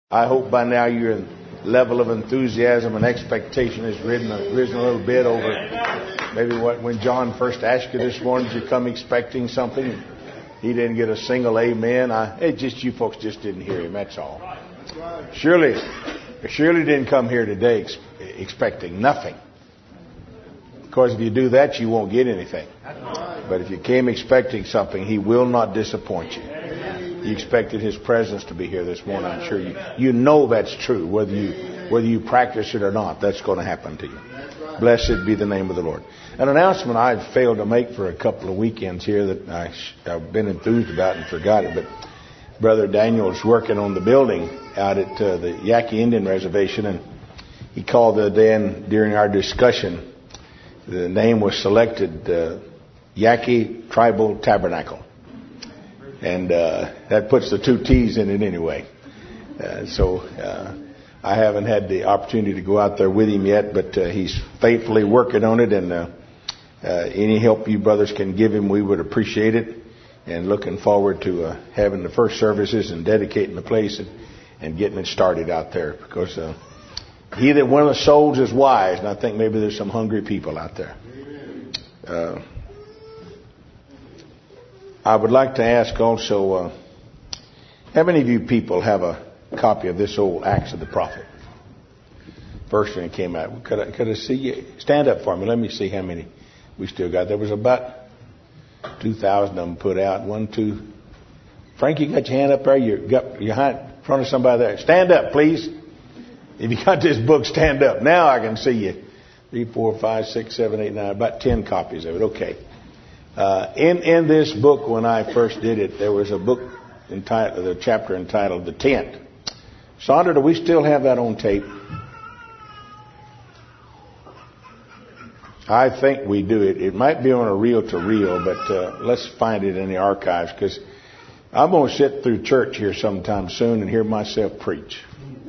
I hope by now your level of enthusiasm and expectation has risen a little bit over maybe when John first asked you this morning. Did you come expecting something? He didn't get a single amen. You folks just didn't hear him, that's all. Surely didn't come here today expecting nothing. Because if you do that, you won't get anything. But if you came expecting something, He will not disappoint you. You expected His presence to be here this morning. I'm sure you know that's true. Whether you practice it or not, that's going to happen to you. Blessed be the name of the Lord. An announcement I've failed to make for a couple of weekends here that I've been enthused about and forgot it. But Brother Daniel's working on the building out at the Yaqui Indian Reservation, and he called then during our discussion. The name was selected Yaqui Tribal Tabernacle. And that puts the two T's in it anyway. So I haven't had the opportunity to go out there with him yet, but he's faithfully working on it. And any help you brothers can give him, we would appreciate it. And looking forward to having the first services and dedicating the place and getting it started out there. Because he that winneth souls is wise. And I think maybe there's some hungry people out there. I would like to ask also, how many of you people have a copy of this old Acts of the Prophet? First when it came out. Could I see you? Stand up for me. Let me see how many we still got. There was about 2,000 of them put out. 1, 2. Frank, you got your hand up there? You're in front of somebody there. Stand up, please. If you got this book, stand up. Now I can see you. 3, 4, 5, 6, 7, 8, 9. About 10 copies of it. Okay. In this book, when I first did it, there was a book entitled, the chapter entitled "The Tent." Sandra, do we still have that on tape? I think we do. It might be on a reel-to-reel, but let's find it in the archives, because I'm going to sit through church here sometime soon and hear myself preach.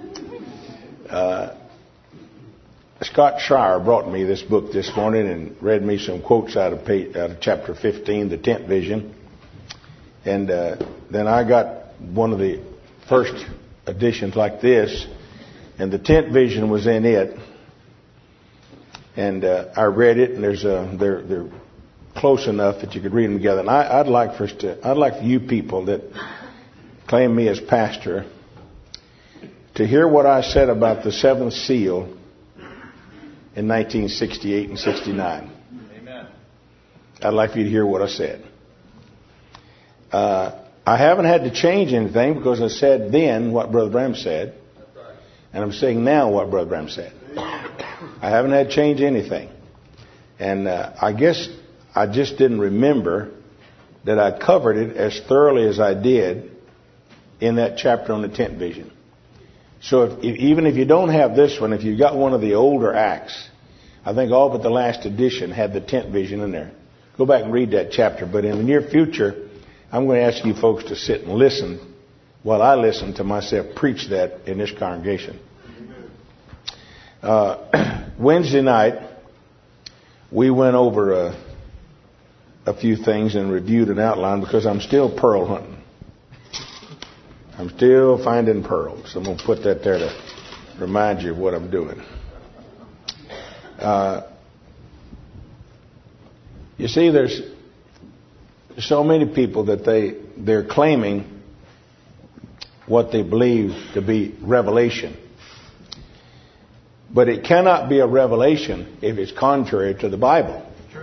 Scott Schreier brought me this book this morning and read me some quotes out of chapter 15, the tent vision. And then I got one of the first editions like this, and the tent vision was in it. And I read it, and they're close enough that you could read them together. And I'd like for you people that claim me as pastor to hear what I said about the seventh seal in 1968 and 69. Amen. I'd like for you to hear what I said. I haven't had to change anything, because I said then what Brother Branham said. And I'm saying now what Brother Branham said. I haven't had to change anything. And I guess I just didn't remember that I covered it as thoroughly as I did in that chapter on the tent vision. So even if you don't have this one, if you've got one of the older Acts, I think all but the last edition had the tent vision in there. Go back and read that chapter. But in the near future, I'm going to ask you folks to sit and listen while I listen to myself preach that in this congregation. Wednesday night, we went over a few things and reviewed an outline, because I'm still pearl hunting. I'm still finding pearls. I'm going to put that there to remind you of what I'm doing. You see, there's so many people that they're claiming what they believe to be revelation. But it cannot be a revelation if it's contrary to the Bible.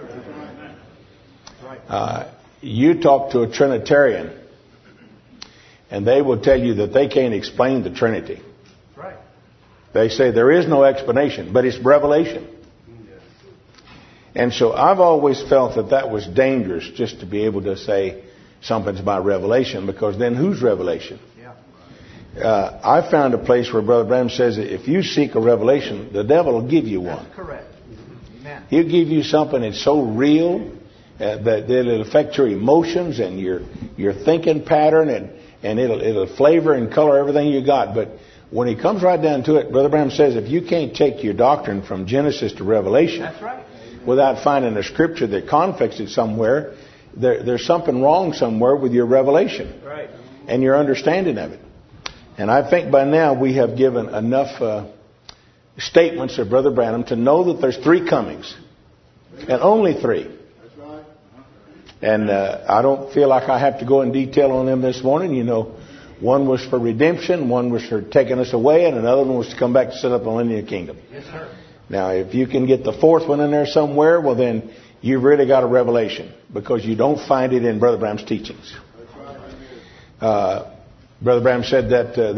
You talk to a Trinitarian, and they will tell you that they can't explain the Trinity. Right. They say there is no explanation, but it's revelation. Yes. And so I've always felt that was dangerous, just to be able to say something's by revelation, because then whose revelation? Yeah. I found a place where Brother Branham says that if you seek a revelation, the devil will give you one. That's correct. Amen. He'll give you something that's so real that it'll affect your emotions and your thinking pattern, and it'll flavor and color everything you got. But when he comes right down to it, Brother Branham says if you can't take your doctrine from Genesis to Revelation, that's right, without finding a scripture that conflicts it somewhere, there's something wrong somewhere with your revelation, right, and your understanding of it. And I think by now we have given enough statements of Brother Branham to know that there's 3 comings. And only 3. And I don't feel like I have to go in detail on them this morning. You know, one was for redemption, one was for taking us away, and another one was to come back to set up the millennial kingdom. Yes, sir. Now, if you can get the 4th one in there somewhere, well then you've really got a revelation, because you don't find it in Brother Branham's teachings. Brother Branham said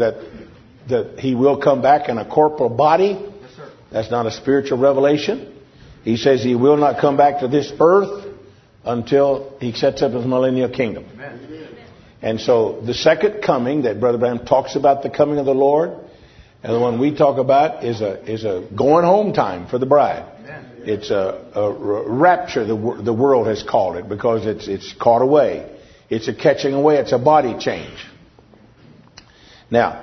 that he will come back in a corporal body. Yes, sir. That's not a spiritual revelation. He says he will not come back to this earth until he sets up his millennial kingdom. Amen. And so the second coming that Brother Branham talks about, the coming of the Lord, and the one we talk about is a going home time for the bride. Amen. It's a rapture, the world has called it, because it's caught away. It's a catching away. It's a body change. Now,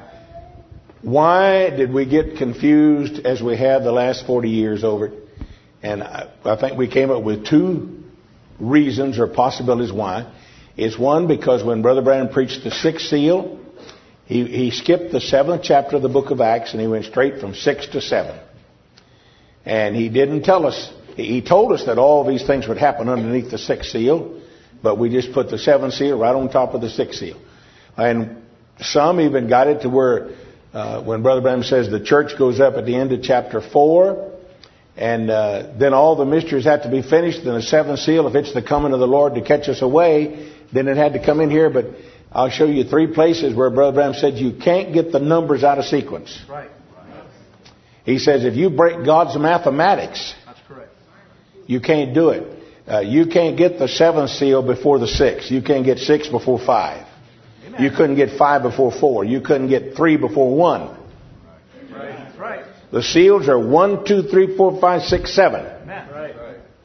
why did we get confused as we have the last 40 years over it? And I think we came up with 2 reasons or possibilities why. It's one, because when Brother Branham preached the 6th seal, he skipped the 7th chapter of the book of Acts and he went straight from 6 to 7. And he didn't tell us, he told us that all these things would happen underneath the 6th seal, but we just put the 7th seal right on top of the 6th seal. And some even got it to where when Brother Branham says the church goes up at the end of chapter 4, and then all the mysteries have to be finished. Then the 7th seal, if it's the coming of the Lord to catch us away, then it had to come in here. But I'll show you 3 places where Brother Branham said you can't get the numbers out of sequence. Right. He says if you break God's mathematics, that's correct, you can't do it. You can't get the 7th seal before the 6th. You can't get 6 before 5. Amen. You couldn't get 5 before 4. You couldn't get 3 before 1. Right. That's right. The seals are 1, 2, 3, 4, 5, 6, 7. Right.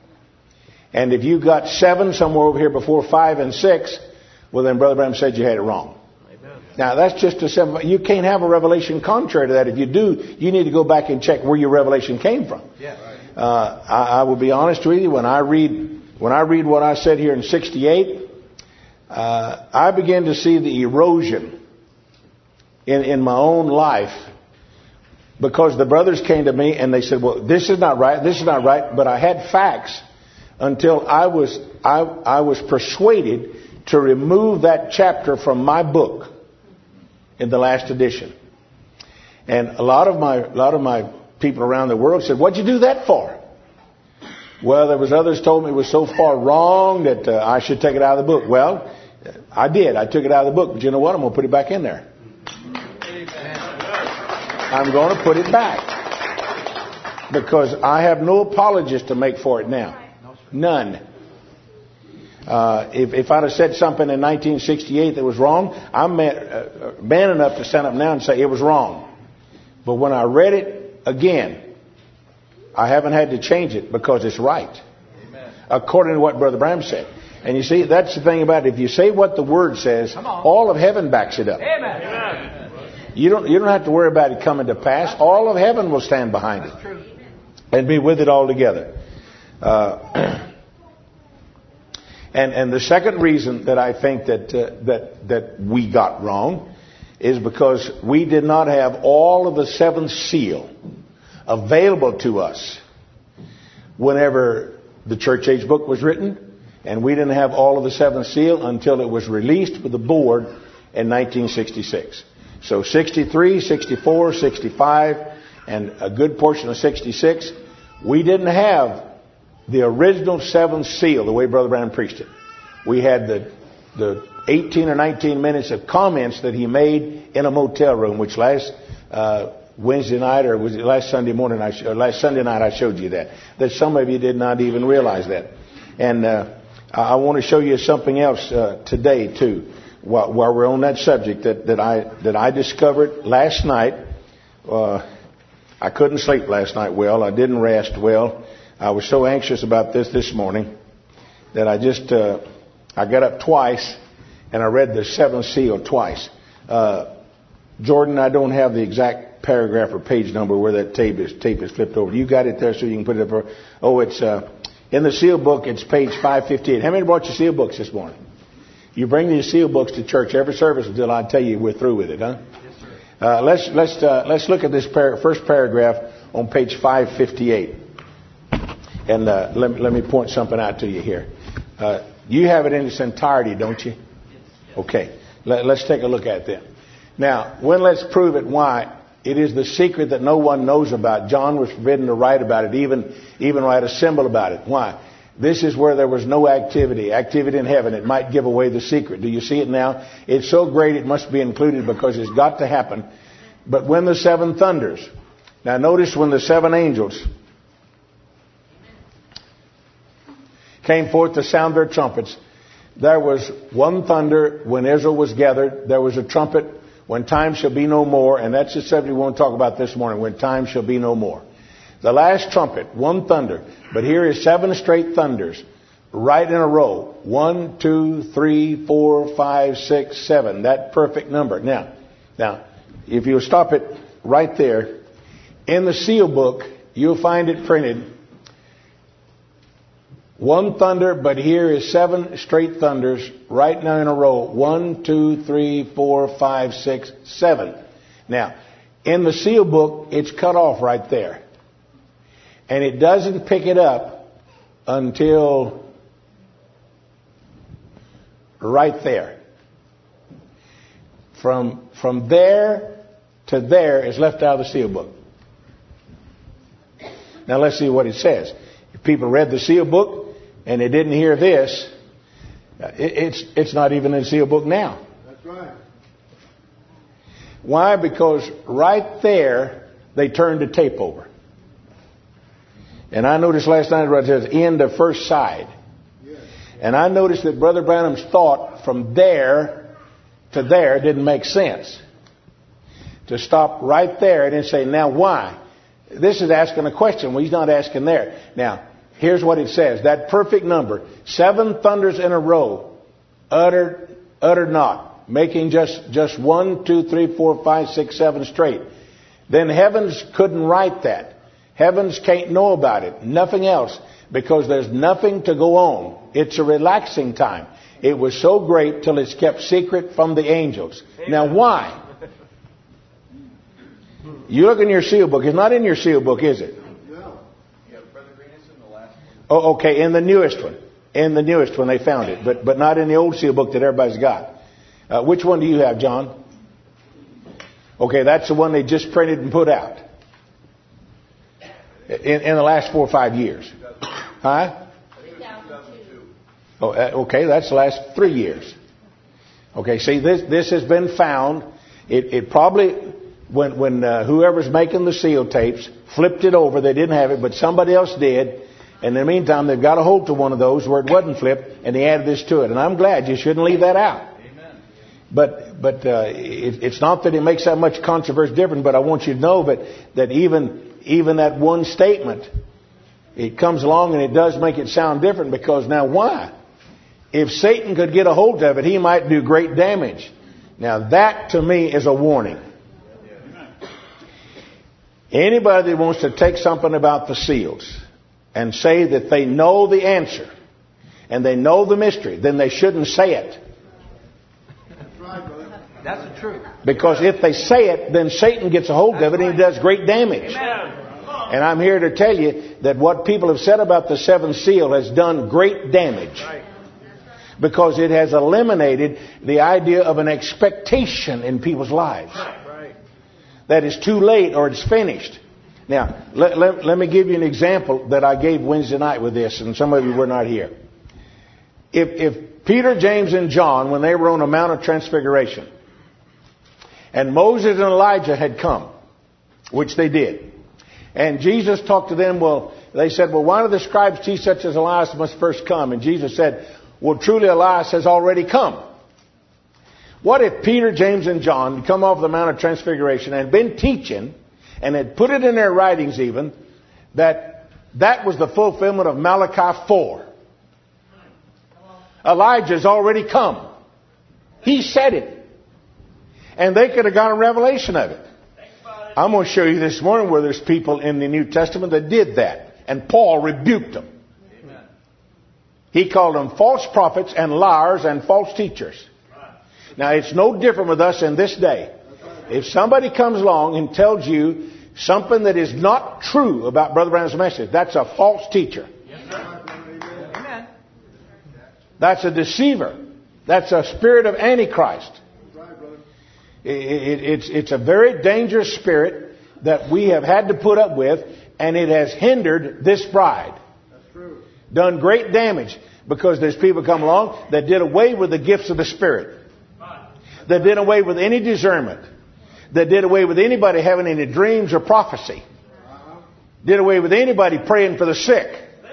And if you got 7 somewhere over here before 5 and 6, well then Brother Branham said you had it wrong. Amen. Now that's just a simple. You can't have a revelation contrary to that. If you do, you need to go back and check where your revelation came from. Yeah. I will be honest with you. When I read what I said here in 68, I began to see the erosion in my own life. Because the brothers came to me and they said, well, this is not right, this is not right. But I had facts until I was persuaded to remove that chapter from my book in the last edition. And a lot of my people around the world said, what'd you do that for? Well, there was others told me it was so far wrong that I should take it out of the book. Well, I did. I took it out of the book. But you know what? I'm going to put it back in there. I'm going to put it back. Because I have no apologies to make for it now. None. If I'd have said something in 1968 that was wrong, I'm man enough to stand up now and say it was wrong. But when I read it again, I haven't had to change it because it's right. Amen. According to what Brother Branham said. And you see, that's the thing about it. If you say what the Word says, all of heaven backs it up. Amen. You don't have to worry about it coming to pass. All of heaven will stand behind it and be with it all together. And the second reason that I think that we got wrong is because we did not have all of the 7th seal available to us whenever the church age book was written, and we didn't have all of the 7th seal until it was released with the board in 1966. So 63, 64, 65, and a good portion of 66, we didn't have the original 7th seal the way Brother Branham preached it. We had the 18 or 19 minutes of comments that he made in a motel room, which last Wednesday night, or was it last Sunday morning, last Sunday night I showed you that some of you did not even realize that. And I want to show you something else today too. While we're on that subject that I discovered last night. I couldn't sleep last night well. I didn't rest well. I was so anxious about this morning that I got up twice and I read the 7th seal twice. Jordan, I don't have the exact paragraph or page number where that tape is flipped over. You got it there so you can put it up. It's in the seal book. It's page 558. How many brought your seal books this morning? You bring these seal books to church every service until I tell you we're through with it, huh? Yes, sir. Let's look at this first paragraph on page 558. And let me point something out to you here. You have it in its entirety, don't you? Okay. Let's take a look at it then. Now, let's prove it. Why? It is the secret that no one knows about. John was forbidden to write about it, even write a symbol about it. Why? This is where there was no activity in heaven. It might give away the secret. Do you see it now? It's so great it must be included because it's got to happen. But when the seven thunders. Now notice when the seven angels came forth to sound their trumpets, there was one thunder when Israel was gathered. There was a trumpet when time shall be no more. And that's the subject we want to talk about this morning, when time shall be no more. The last trumpet, one thunder. But here is seven straight thunders right in a row. 1, 2, 3, 4, 5, 6, 7. That perfect number. Now, if you stop it right there, in the seal book, you'll find it printed. One thunder, but here is seven straight thunders right now in a row. 1, 2, 3, 4, 5, 6, 7. Now, in the seal book, it's cut off right there. And it doesn't pick it up until right there. From there to there is left out of the seal book. Now let's see what it says. If people read the seal book and they didn't hear this, it's not even in the seal book now. That's right. Why? Because right there they turned the tape over. And I noticed last night where it says end of first side. Yes. And I noticed that Brother Branham's thought from there to there didn't make sense. To stop right there and then say, now why? This is asking a question. Well, he's not asking there. Now, here's what it says. That perfect number, 7 thunders in a row, uttered not, making just 1, 2, 3, 4, 5, 6, 7 straight. Then heavens couldn't write that. Heavens can't know about it. Nothing else. Because there's nothing to go on. It's a relaxing time. It was so great till it's kept secret from the angels. Now why? You look in your seal book. It's not in your seal book, is it? No. Yeah, Brother Green, it's in the last one. Oh, okay. In the newest one. In the newest one they found it. But not in the old seal book that everybody's got. Which one do you have, John? Okay, that's the one they just printed and put out. In the last 4 or 5 years. Huh? 2002. Oh, okay, that's the last 3 years. Okay, see, this has been found. It probably, when whoever's making the seal tapes flipped it over, they didn't have it, but somebody else did. And in the meantime, they've got a hold to one of those where it wasn't flipped, and they added this to it. And I'm glad. You shouldn't leave that out. Amen. But it's not that it makes that much controversy different, but I want you to know that even that one statement, it comes along and it does make it sound different, because now why? If Satan could get a hold of it, he might do great damage. Now that to me is a warning. Anybody that wants to take something about the seals and say that they know the answer and they know the mystery, then they shouldn't say it. That's right, brother. That's the truth. Because if they say it, then Satan gets a hold of it and he does great damage. Amen. And I'm here to tell you that what people have said about the seventh seal has done great damage. Because it has eliminated the idea of an expectation in people's lives. That it's too late or it's finished. Now, let me give you an example that I gave Wednesday night with this, and some of you were not here. If Peter, James, and John, when they were on the Mount of Transfiguration, and Moses and Elijah had come, which they did, and Jesus talked to them, they said, why do the scribes teach such as Elias must first come? And Jesus said, truly Elias has already come. What if Peter, James, and John had come off the Mount of Transfiguration and been teaching, and had put it in their writings even, that was the fulfillment of Malachi 4. Elijah's already come. He said it. And they could have got a revelation of it. I'm going to show you this morning where there's people in the New Testament that did that. And Paul rebuked them. Amen. He called them false prophets and liars and false teachers. Now, it's no different with us in this day. If somebody comes along and tells you something that is not true about Brother Branham's message, that's a false teacher. Amen. That's a deceiver. That's a spirit of Antichrist. It's a very dangerous spirit that we have had to put up with, and it has hindered this bride. That's true. Done great damage, because there's people come along that did away with the gifts of the Spirit. That did away with any discernment. That did away with anybody having any dreams or prophecy. Did away with anybody praying for the sick.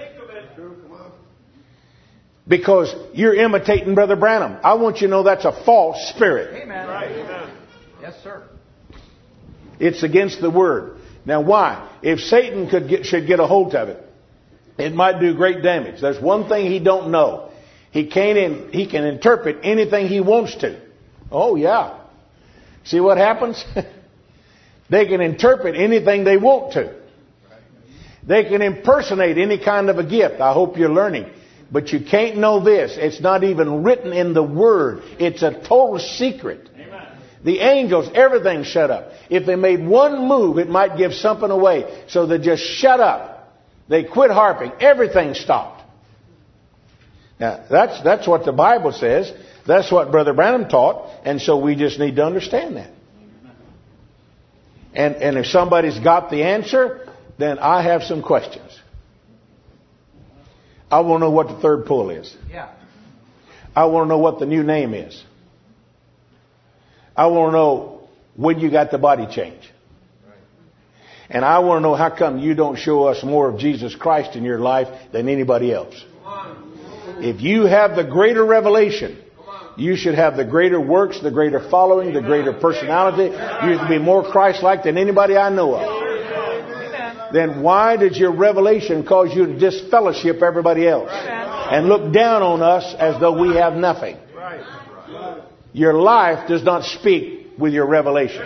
Because you're imitating Brother Branham. I want you to know that's a false spirit. Amen. Right. Yes, sir. It's against the Word. Now why? If Satan should get a hold of it, it might do great damage. There's one thing he don't know. He can interpret anything he wants to. Oh yeah. See what happens? They can interpret anything they want to. They can impersonate any kind of a gift. I hope you're learning. But you can't know this. It's not even written in the Word. It's a total secret. Amen. The angels, everything's shut up. If they made one move, it might give something away. So they just shut up. They quit harping. Everything stopped. Now, that's what the Bible says. That's what Brother Branham taught. And so we just need to understand that. And if somebody's got the answer, then I have some questions. I want to know what the third pull is. Yeah. I want to know what the new name is. I want to know when you got the body change. And I want to know how come you don't show us more of Jesus Christ in your life than anybody else. If you have the greater revelation, you should have the greater works, the greater following, the greater personality. You should be more Christ-like than anybody I know of. Then why did your revelation cause you to disfellowship everybody else and look down on us as though we have nothing? Your life does not speak with your revelation.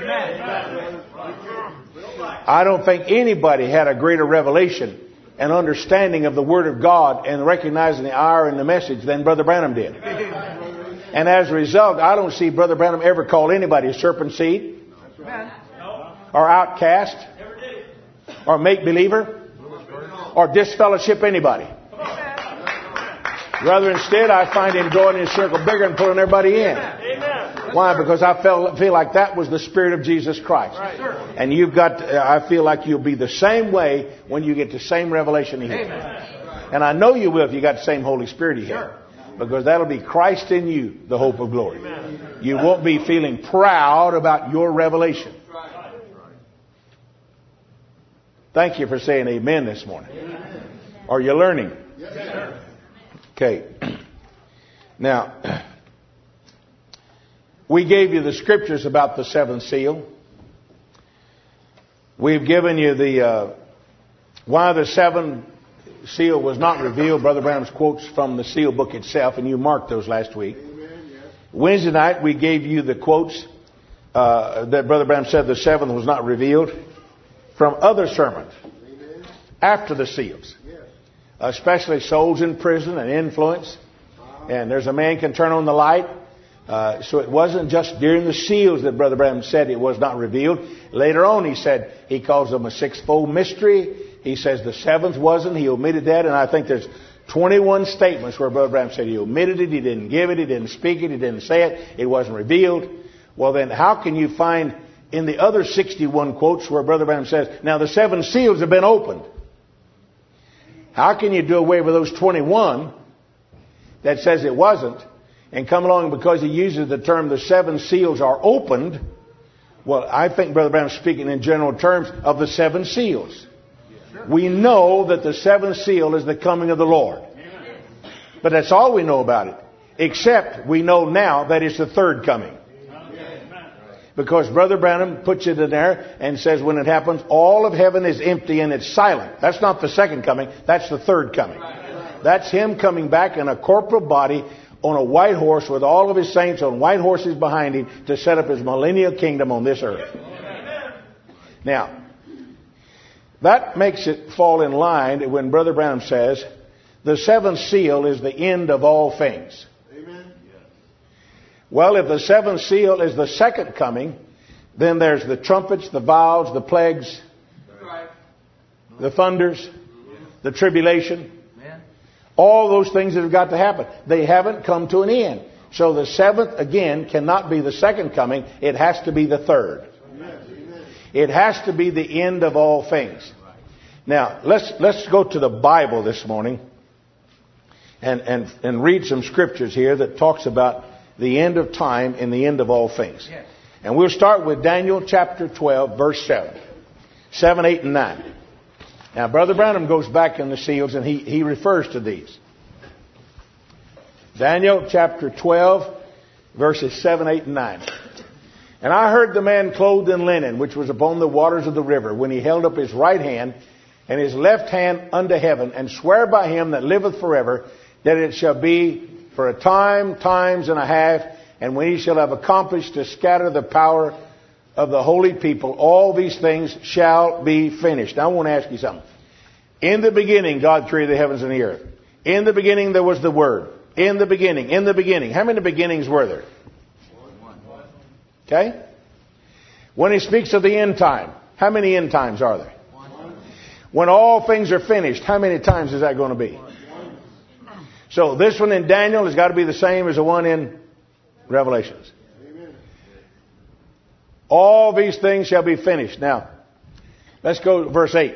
I don't think anybody had a greater revelation and understanding of the Word of God and recognizing the hour and the message than Brother Branham did. And as a result, I don't see Brother Branham ever call anybody a serpent seed or outcast or make-believer or disfellowship anybody. Rather, instead, I find him drawing his circle bigger and pulling everybody in. Why? Because I feel like that was the Spirit of Jesus Christ. And I feel like you'll be the same way when you get the same revelation he had. And I know you will if you got the same Holy Spirit he had. Because that'll be Christ in you, the hope of glory. You won't be feeling proud about your revelation. Thank you for saying amen this morning. Are you learning? Yes, sir. Okay. Now, we gave you the scriptures about the seventh seal. We've given you the why the seventh seal was not revealed. Brother Branham's quotes from the seal book itself, and you marked those last week. Wednesday night, we gave you the quotes that Brother Branham said the seventh was not revealed from other sermons after the seals, especially souls in prison and influence. And there's a man can turn on the light. So it wasn't just during the seals that Brother Branham said it was not revealed. Later on, he said he calls them a sixfold mystery. He says the seventh wasn't. He omitted that. And I think there's 21 statements where Brother Branham said he omitted it. He didn't give it. He didn't speak it. He didn't say it. It wasn't revealed. Well, then how can you find in the other 61 quotes where Brother Branham says, now the seven seals have been opened? How can you do away with those 21 that says it wasn't and come along because he uses the term the seven seals are opened? Well, I think Brother Branham's speaking in general terms of the seven seals. We know that the seventh seal is the coming of the Lord. But that's all we know about it. Except we know now that it's the third coming. Because Brother Branham puts it in there and says when it happens, all of heaven is empty and it's silent. That's not the second coming. That's the third coming. That's Him coming back in a corporal body on a white horse with all of His saints on white horses behind Him to set up His millennial kingdom on this earth. Now, that makes it fall in line when Brother Branham says the seventh seal is the end of all things. Well, if the seventh seal is the second coming, Then there's the trumpets, the vials, the plagues, the thunders, the tribulation. All those things that have got to happen. They haven't come to an end. So the seventh, again, cannot be the second coming. It has to be the third. It has to be the end of all things. Now, let's go to the Bible this morning and read some scriptures here that talks about the end of time and the end of all things. And we'll start with Daniel chapter 12, verse 7. 7, 8, and 9. Now, Brother Branham goes back in the seals and he refers to these. Daniel chapter 12, verses 7, 8, and 9. And I heard the man clothed in linen, which was upon the waters of the river, when he held up his right hand and his left hand unto heaven, and swear by him that liveth forever, that it shall be for a time, times and a half, and when he shall have accomplished to scatter the power of the holy people, all these things shall be finished. Now I want to ask you something. In the beginning, God created the heavens and the earth. In the beginning, there was the Word. In the beginning, in the beginning. How many beginnings were there? Okay? When he speaks of the end time, how many end times are there? When all things are finished, how many times is that going to be? So this one in Daniel has got to be the same as the one in Revelations. All these things shall be finished. Now, let's go to verse 8.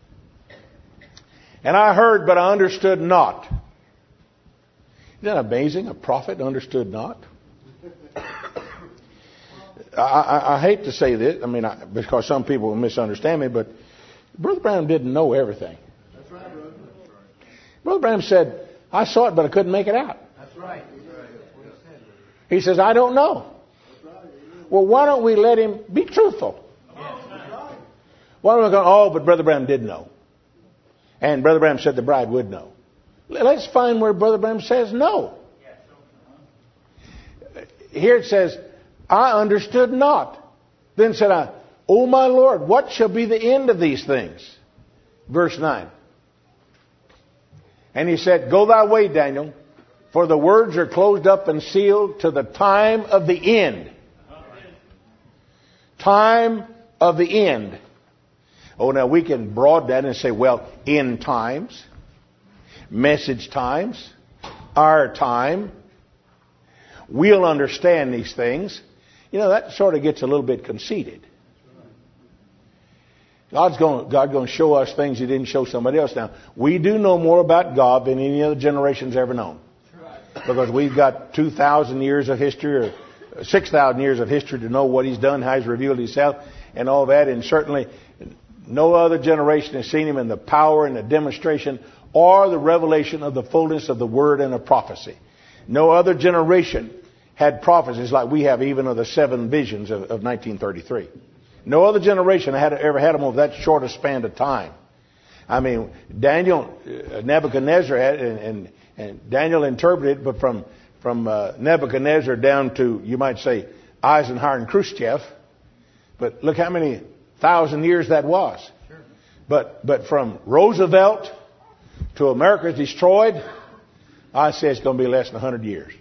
And I heard, but I understood not. Isn't that amazing? A prophet understood not. I hate to say this, because some people will misunderstand me, but Brother Branham didn't know everything. That's right, brother. Brother Branham said, I saw it, but I couldn't make it out. That's right. He says, I don't know. Well, why don't we let him be truthful? Why don't we go, oh, but Brother Branham did know. And Brother Branham said the bride would know. Let's find where Brother Branham says no. Here it says, I understood not. Then said I, O my Lord, what shall be the end of these things? Verse 9. And he said, go thy way, Daniel, for the words are closed up and sealed to the time of the end. Time of the end. Oh, now we can broaden that and say, well, end times, message times, our time. We'll understand these things. You know, that sort of gets a little bit conceited. God's going to show us things He didn't show somebody else. Now, we do know more about God than any other generation's ever known. Because we've got 2,000 years of history, or 6,000 years of history to know what He's done, how He's revealed Himself, and all that. And certainly, no other generation has seen Him in the power and the demonstration or the revelation of the fullness of the Word and of prophecy. No other generation had prophecies like we have, even of the 7 visions of 1933. No other generation ever had them over that short a span of time. I mean, Nebuchadnezzar had, and Daniel interpreted, but from Nebuchadnezzar down to, you might say, Eisenhower and Khrushchev. But look how many 1,000 years that was. Sure. But from Roosevelt to America's destroyed, I say it's going to be less than 100 years.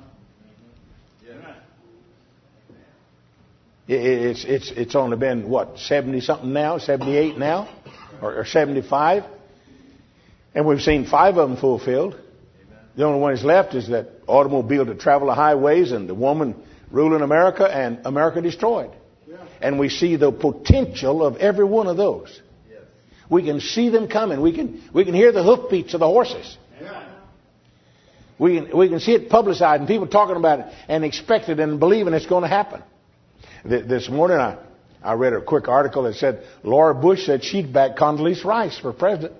It's only been, 70-something now, 78 now, or 75. And we've seen 5 of them fulfilled. Amen. The only one that's left is that automobile to travel the highways and the woman ruling America and America destroyed. Yeah. And we see the potential of every one of those. Yes. We can see them coming. We can hear the hoofbeats of the horses. Yeah. We can see it publicized and people talking about it and expect it and believing it's going to happen. This morning I read a quick article that said Laura Bush said she'd back Condoleezza Rice for president.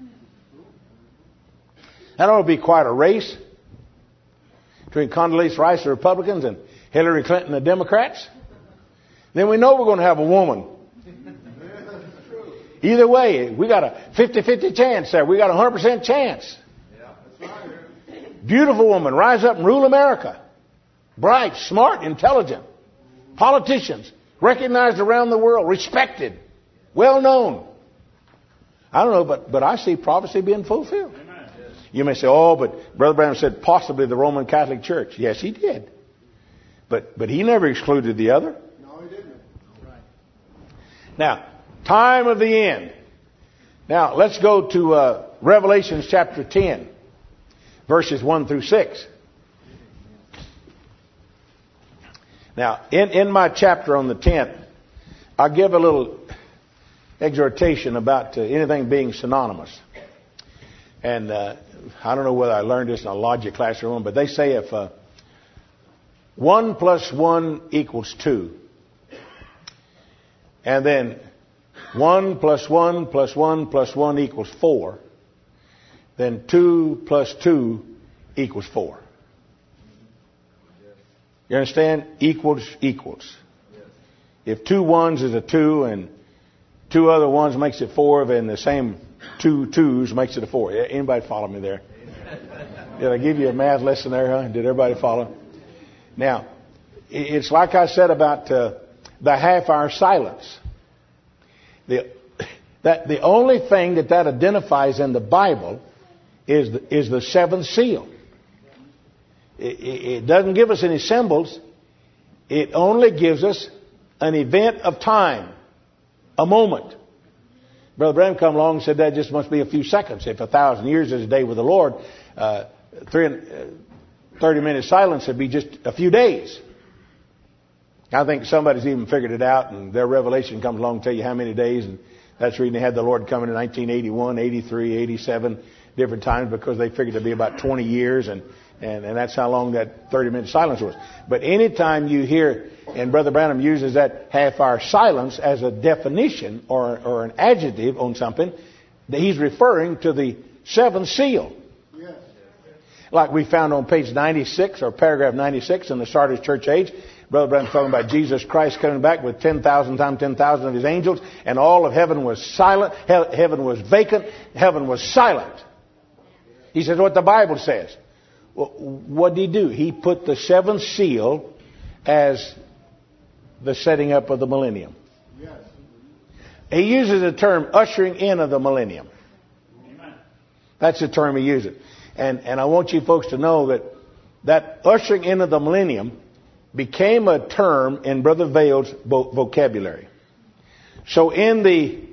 That ought to be quite a race between Condoleezza Rice, the Republicans, and Hillary Clinton, the Democrats. Then we know we're going to have a woman. Either way, we got a 50-50 chance there. We got a 100% chance. Beautiful woman, rise up and rule America. Bright, smart, intelligent. Politicians, recognized around the world, respected, well known. I don't know, but I see prophecy being fulfilled. Amen. You may say, oh, but Brother Branham said possibly the Roman Catholic Church. Yes, he did. But he never excluded the other. No, he didn't. Now, time of the end. Now, let's go to Revelation chapter 10, verses 1 through 6. Now, in my chapter on the 10th, I'll give a little exhortation about anything being synonymous. And I don't know whether I learned this in a logic classroom, but they say if 1 plus 1 equals 2, and then 1 plus 1 plus 1 plus 1 equals 4, then 2 plus 2 equals 4. You understand? Equals. If 2 ones is a 2 and 2 other ones makes it 4, then the same 2 twos makes it a 4. Anybody follow me there? Did I give you a math lesson there, huh? Did everybody follow? Now, it's like I said about the half-hour silence. The only thing that identifies in the Bible is the seventh seal. It doesn't give us any symbols. It only gives us an event of time, a moment. Brother Branham come along and said that just must be a few seconds. If 1,000 years is a day with the Lord, 30-minute silence would be just a few days. I think somebody's even figured it out, and their revelation comes along and tell you how many days. And that's the reason they had the Lord come in 1981, 83, 87, different times, because they figured it'd be about 20 years, and that's how long that 30-minute silence was. But anytime you hear, and Brother Branham uses that half-hour silence as a definition or an adjective on something, that he's referring to the seventh seal. Yes. Like we found on page 96 or paragraph 96 in the Sardis Church Age. Brother Branham's talking about Jesus Christ coming back with 10,000 times 10,000 of his angels, and all of heaven was silent. Heaven was vacant. Heaven was silent. He says what the Bible says. Well, what did he do? He put the seventh seal as the setting up of the millennium. Yes. He uses the term ushering in of the millennium. Amen. That's the term he uses. And I want you folks to know that ushering in of the millennium became a term in Brother Vale's vocabulary. So in the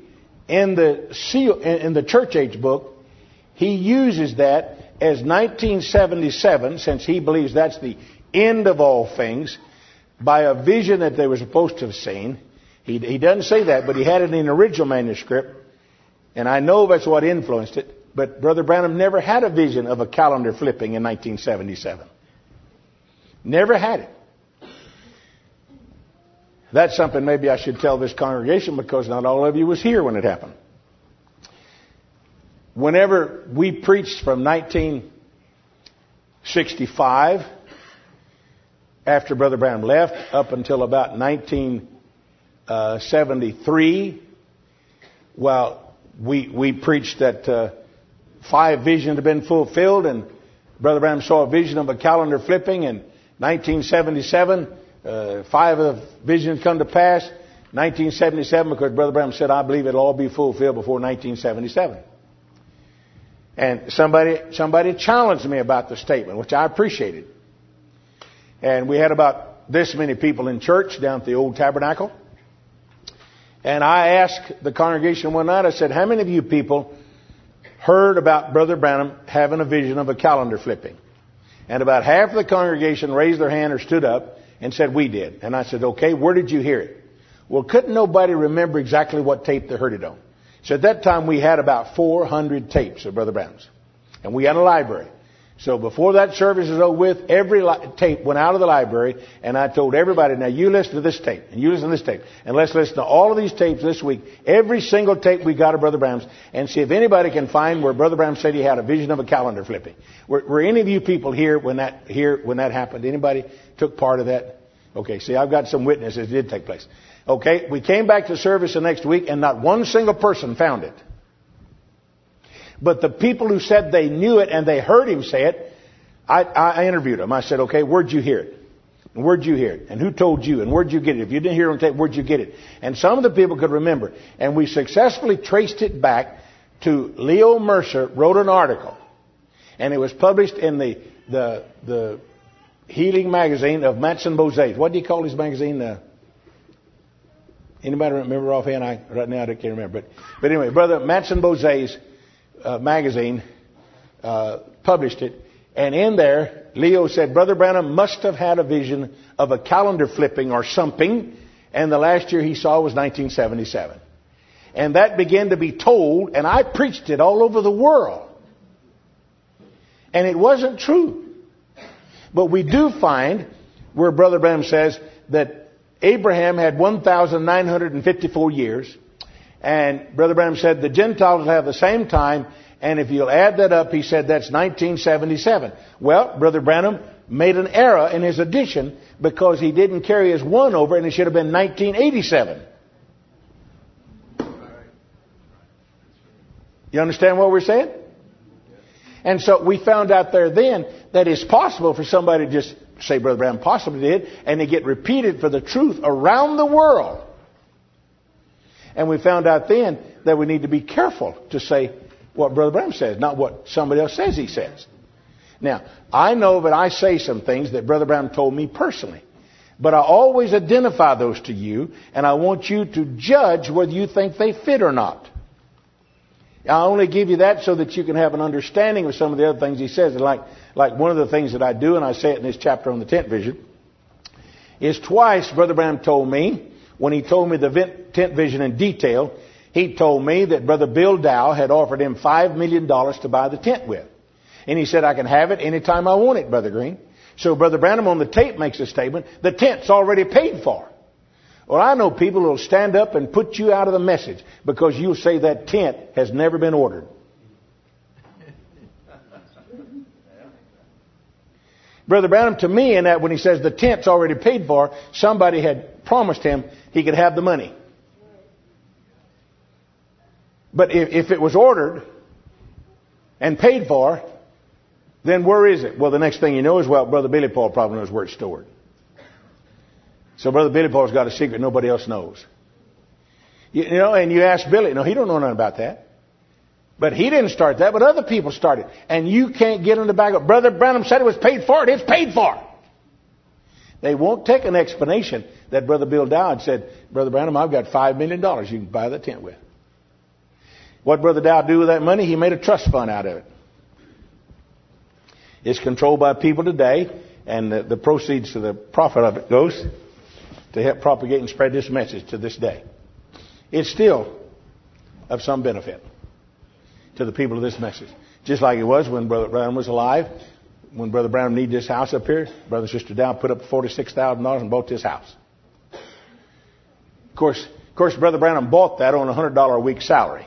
Church Age book, he uses that as 1977, since he believes that's the end of all things, by a vision that they were supposed to have seen. He doesn't say that, but he had it in the original manuscript, and I know that's what influenced it. But Brother Branham never had a vision of a calendar flipping in 1977. Never had it. That's something maybe I should tell this congregation, because not all of you was here when it happened. Whenever we preached from 1965, after Brother Branham left, up until about 1973, well, we preached that 5 visions had been fulfilled, and Brother Branham saw a vision of a calendar flipping in 1977. 5 of the visions come to pass. 1977, because Brother Branham said, I believe it'll all be fulfilled before 1977. And somebody challenged me about the statement, which I appreciated. And we had about this many people in church down at the old tabernacle. And I asked the congregation one night, I said, how many of you people heard about Brother Branham having a vision of a calendar flipping? And about half of the congregation raised their hand or stood up and said, we did. And I said, okay, where did you hear it? Well, couldn't nobody remember exactly what tape they heard it on. So at that time we had about 400 tapes of Brother Branham's. And we had a library. So before that service was over with, every tape went out of the library, and I told everybody, now you listen to this tape, and you listen to this tape, and let's listen to all of these tapes this week, every single tape we got of Brother Branham's, and see if anybody can find where Brother Branham said he had a vision of a calendar flipping. Were any of you people here when that happened? Anybody took part of that? Okay, see, I've got some witnesses. It did take place. Okay, we came back to service the next week, and not one single person found it. But the people who said they knew it and they heard him say it, I interviewed them. I said, okay, where'd you hear it? And where'd you hear it? And who told you? And where'd you get it? If you didn't hear it on tape, where'd you get it? And some of the people could remember. And we successfully traced it back to Leo Mercer wrote an article. And it was published in the Healing Magazine of Matson Bozay. What do you call his magazine? Anybody remember offhand? Right now I can't remember. But anyway, Brother Matson Bose's magazine published it. And in there, Leo said, Brother Branham must have had a vision of a calendar flipping or something. And the last year he saw was 1977. And that began to be told, and I preached it all over the world. And it wasn't true. But we do find where Brother Branham says that Abraham had 1,954 years. And Brother Branham said the Gentiles will have the same time. And if you'll add that up, he said that's 1977. Well, Brother Branham made an error in his addition because he didn't carry his 1 over, and it should have been 1987. You understand what we're saying? And so we found out there then that it's possible for somebody to just say Brother Branham possibly did, and they get repeated for the truth around the world. And we found out then that we need to be careful to say what Brother Branham says, not what somebody else says he says. Now, I know that I say some things that Brother Branham told me personally. But I always identify those to you, and I want you to judge whether you think they fit or not. I only give you that so that you can have an understanding of some of the other things he says. Like one of the things that I do, and I say it in this chapter on the tent vision, is twice Brother Branham told me, when he told me the tent vision in detail, he told me that Brother Bill Dow had offered him $5 million to buy the tent with. And he said, I can have it anytime I want it, Brother Green. So Brother Branham on the tape makes a statement, the tent's already paid for. Well, I know people who will stand up and put you out of the message because you'll say that tent has never been ordered. Brother Branham, to me, in that when he says the tent's already paid for, somebody had promised him he could have the money. But if it was ordered and paid for, then where is it? Well, the next thing you know is, well, Brother Billy Paul probably knows where it's stored. So Brother Billy Paul's got a secret nobody else knows. You know, and you ask Billy, no, he don't know nothing about that. But he didn't start that, but other people started. And you can't get in the back of, Brother Branham said it was paid for, it's paid for. They won't take an explanation that Brother Bill Dowd said, Brother Branham, I've got $5 million you can buy the tent with. What Brother Dowd do with that money? He made a trust fund out of it. It's controlled by people today, and the proceeds to the profit of it goes to help propagate and spread this message to this day. It's still of some benefit to the people of this message. Just like it was when Brother Branham was alive. When Brother Branham needed this house up here, Brother and Sister Dow put up $46,000 and bought this house. Of course, Brother Branham bought that on a $100 a week salary.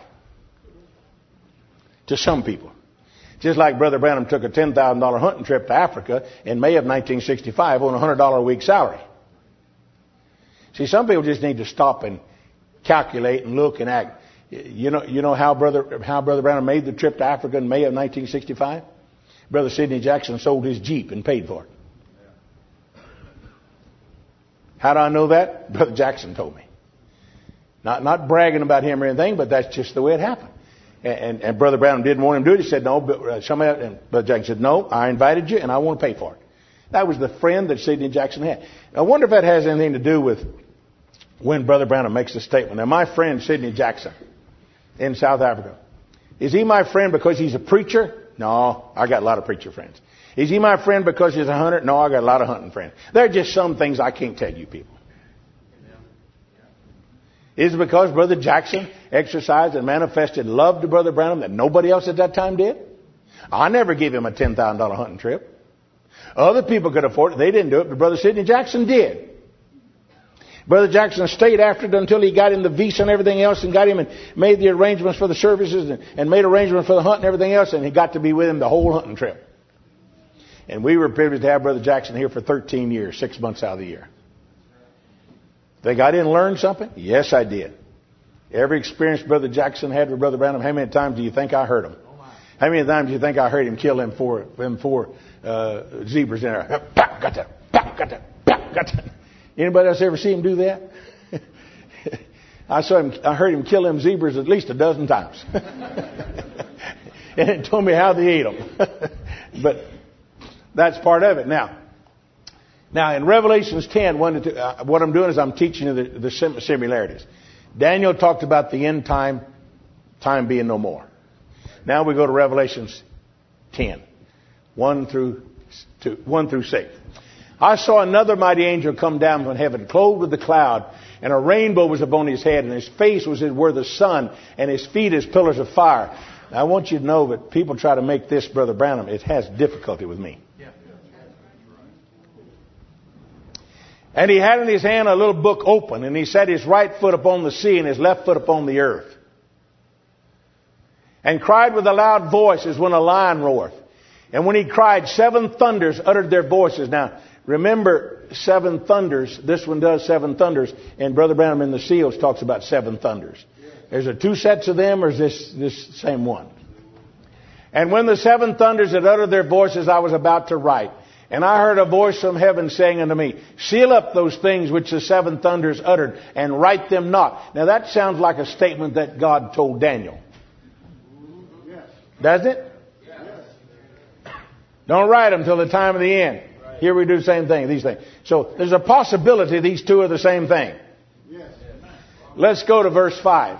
To some people. Just like Brother Branham took a $10,000 hunting trip to Africa in May of 1965 on a $100 a week salary. See, some people just need to stop and calculate and look and act. You know how Brother Branham made the trip to Africa in May of 1965? Brother Sidney Jackson sold his Jeep and paid for it. How do I know that? Brother Jackson told me. Not bragging about him or anything, but that's just the way it happened. And Brother Branham didn't want him to do it. He said, no. And Brother Jackson said, no, I invited you and I want to pay for it. That was the friend that Sidney Jackson had. I wonder if that has anything to do with when Brother Branham makes a statement. Now, my friend Sidney Jackson in South Africa, is he my friend because he's a preacher? No, I got a lot of preacher friends. Is he my friend because he's a hunter? No, I got a lot of hunting friends. There are just some things I can't tell you people. Is it because Brother Jackson exercised and manifested love to Brother Branham that nobody else at that time did? I never gave him a $10,000 hunting trip. Other people could afford it. They didn't do it, but Brother Sidney Jackson did. Brother Jackson stayed after it until he got him the visa and everything else and got him and made the arrangements for the services and made arrangements for the hunt and everything else, and he got to be with him the whole hunting trip. And we were privileged to have Brother Jackson here for 13 years, 6 months out of the year. Think I didn't learn something? Yes, I did. Every experience Brother Jackson had with Brother Branham, how many times do you think I heard him? How many times do you think I heard him kill them four zebras in there? Got that. Anybody else ever see him do that? I heard him kill them zebras at least a dozen times. And it told me how they ate them. But that's part of it. Now, Now, in Revelations 10, 1 to 2, what I'm doing is I'm teaching you the similarities. Daniel talked about the end time being no more. Now we go to Revelations 10, 1 through 6. I saw another mighty angel come down from heaven, clothed with the cloud, and a rainbow was upon his head, and his face was as were the sun, and his feet as pillars of fire. Now, I want you to know that people try to make this, Brother Branham, it has difficulty with me. And he had in his hand a little book open, and he set his right foot upon the sea and his left foot upon the earth. And cried with a loud voice as when a lion roareth. And when he cried, 7 thunders uttered their voices. Now, remember 7 thunders. This one does 7 thunders. And Brother Branham in the Seals talks about 7 thunders. Is there 2 sets of them, or is this same one? And when the 7 thunders had uttered their voices, I was about to write. And I heard a voice from heaven saying unto me, seal up those things which the 7 thunders uttered, and write them not. Now that sounds like a statement that God told Daniel. Doesn't it? Don't write them till the time of the end. Here we do the same thing, these things. So there's a possibility these two are the same thing. Let's go to verse 5.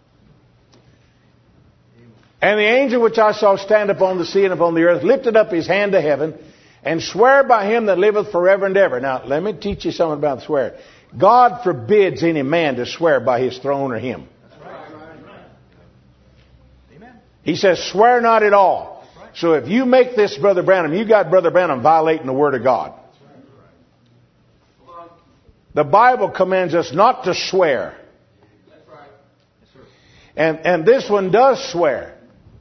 And the angel which I saw stand upon the sea and upon the earth lifted up his hand to heaven, and swear by him that liveth forever and ever. Now, let me teach you something about swear. God forbids any man to swear by his throne or him. He says, swear not at all. So if you make this Brother Branham, you got Brother Branham violating the Word of God. The Bible commands us not to swear. And this one does swear.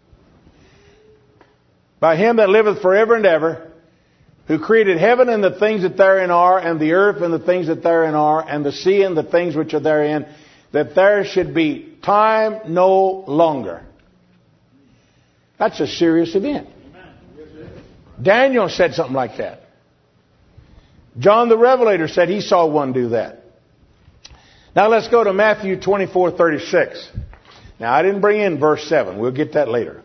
By him that liveth forever and ever, who created heaven and the things that therein are, and the earth and the things that therein are, and the sea and the things which are therein, that there should be time no longer. That's a serious event. Daniel said something like that. John the Revelator said he saw one do that. Now let's go to Matthew 24:36. Now I didn't bring in verse 7. We'll get that later.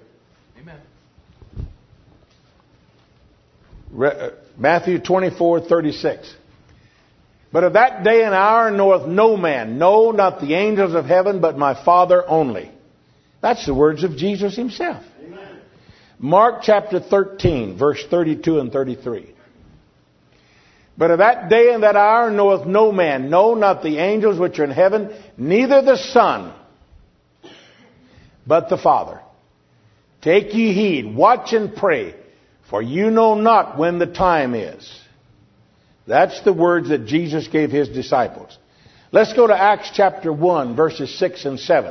Matthew 24:36. But of that day and hour knoweth no man, no, not the angels of heaven, but my Father only. That's the words of Jesus himself. Amen. Mark chapter 13, verse 32 and 33. But of that day and that hour knoweth no man, no, not the angels which are in heaven, neither the Son, but the Father. Take ye heed, watch and pray, for you know not when the time is. That's the words that Jesus gave his disciples. Let's go to Acts chapter 1, verses 6 and 7.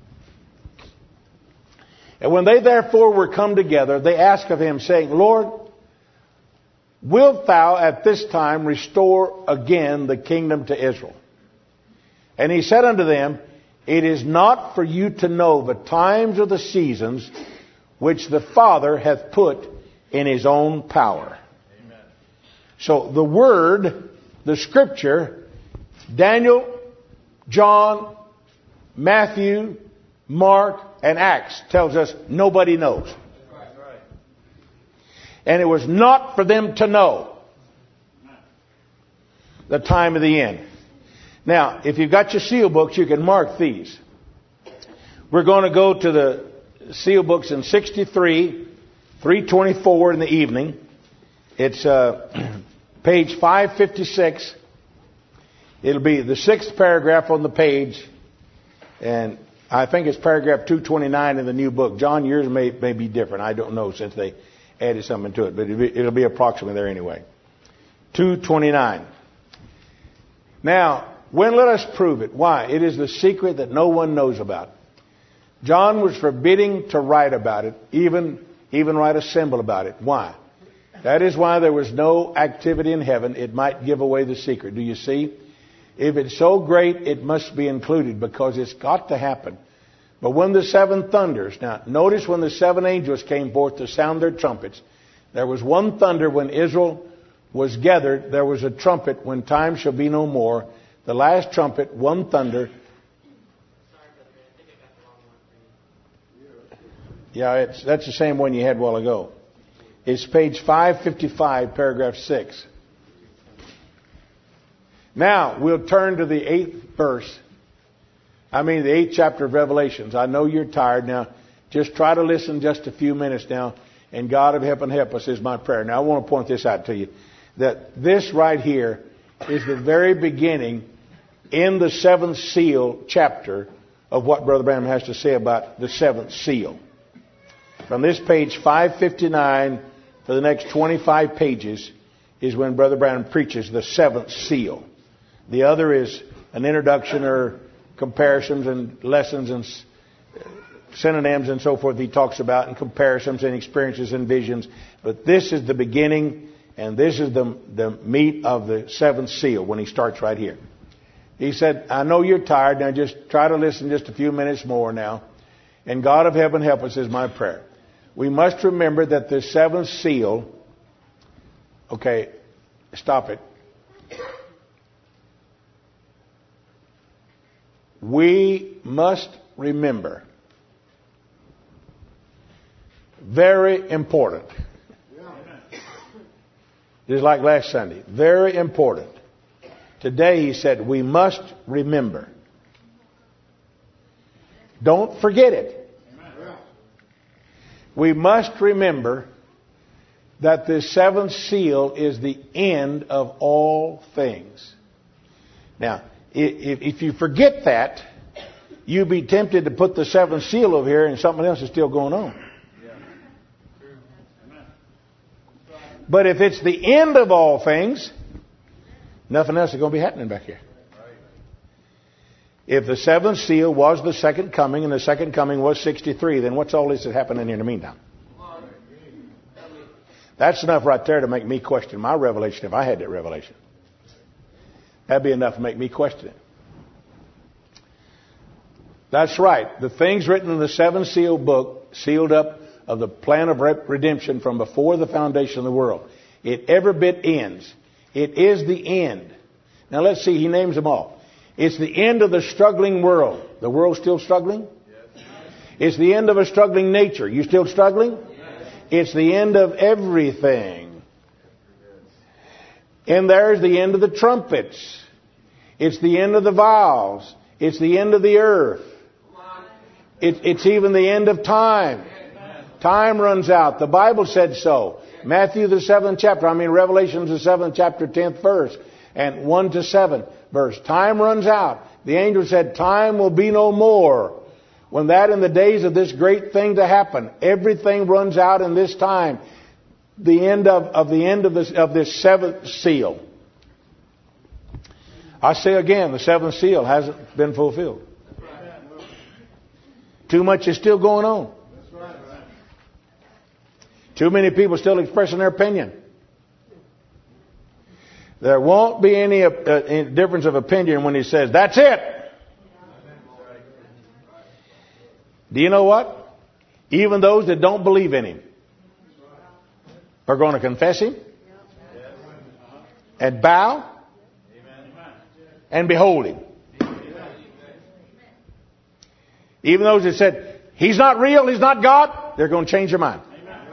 And when they therefore were come together, they asked of him, saying, Lord, wilt thou at this time restore again the kingdom to Israel? And he said unto them, it is not for you to know the times or the seasons which the Father hath put in his own power. Amen. So the Word, the Scripture, Daniel, John, Matthew, Mark, and Acts tells us nobody knows. And it was not for them to know the time of the end. Now, if you've got your seal books, you can mark these. We're going to go to the seal books in 63, 324 in the evening. It's page 556. It'll be the 6th paragraph on the page. And I think it's paragraph 229 in the new book. John, yours may be different. I don't know since they added something to it. But it'll be approximately there anyway. 229. Now, when let us prove it? Why? It is the secret that no one knows about. John was forbidding to write about it, even write a symbol about it. Why? That is why there was no activity in heaven. It might give away the secret. Do you see? If it's so great, it must be included because it's got to happen. But when the 7 thunders, now notice when the 7 angels came forth to sound their trumpets, there was one thunder when Israel was gathered. There was a trumpet when time shall be no more. The last trumpet, one thunder. Yeah, that's the same one you had a while ago. It's page 555, paragraph 6. Now, we'll turn to the 8th verse. The 8th chapter of Revelations. I know you're tired now. Just try to listen just a few minutes now. And God of heaven help us is my prayer. Now, I want to point this out to you. That this right here is the very beginning in the 7th seal chapter of what Brother Branham has to say about the 7th seal. From this page 559 for the next 25 pages is when Brother Branham preaches the 7th seal. The other is an introduction or comparisons and lessons and synonyms and so forth he talks about, and comparisons and experiences and visions. But this is the beginning, and this is the meat of the 7th seal when he starts right here. He said, I know you're tired. Now just try to listen just a few minutes more now. And God of heaven help us is my prayer. We must remember that the 7th seal... Okay, stop it. We must remember. Very important. Just like last Sunday. Very important. Today he said we must remember. Don't forget it. We must remember that the 7th seal is the end of all things. Now, if you forget that, you'd be tempted to put the 7th seal over here and something else is still going on. But if it's the end of all things, nothing else is going to be happening back here. If the 7th seal was the second coming and the second coming was 63, then what's all this that happened in the meantime? That's enough right there to make me question my revelation if I had that revelation. That'd be enough to make me question it. That's right. The things written in the 7th seal book, sealed up of the plan of redemption from before the foundation of the world. It every bit ends. It is the end. Now let's see, he names them all. It's the end of the struggling world. The world's still struggling? Yes. It's the end of a struggling nature. You still struggling? Yes. It's the end of everything. And there's the end of the trumpets. It's the end of the vials. It's the end of the earth. It's even the end of time. Time runs out. The Bible said so. Matthew the 7th chapter, Revelations the 7th chapter, 10th verse, and 1 to 7 verse. Time runs out. The angel said, time will be no more. When that in the days of this great thing to happen, everything runs out in this time. The end of this 7th seal. I say again, the 7th seal hasn't been fulfilled. Too much is still going on. Too many people still expressing their opinion. There won't be any difference of opinion when he says, that's it. Do you know what? Even those that don't believe in him are going to confess him and bow and behold him. Even those that said, he's not real, he's not God, they're going to change their mind.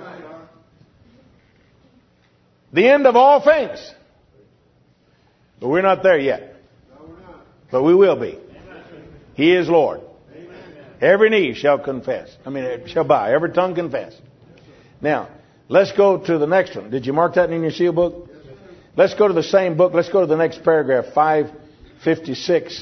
The end of all things. But we're not there yet. But we will be. He is Lord. Every knee shall confess. Shall bow. Every tongue confess. Now, let's go to the next one. Did you mark that in your seal book? Let's go to the same book. Let's go to the next paragraph, 556.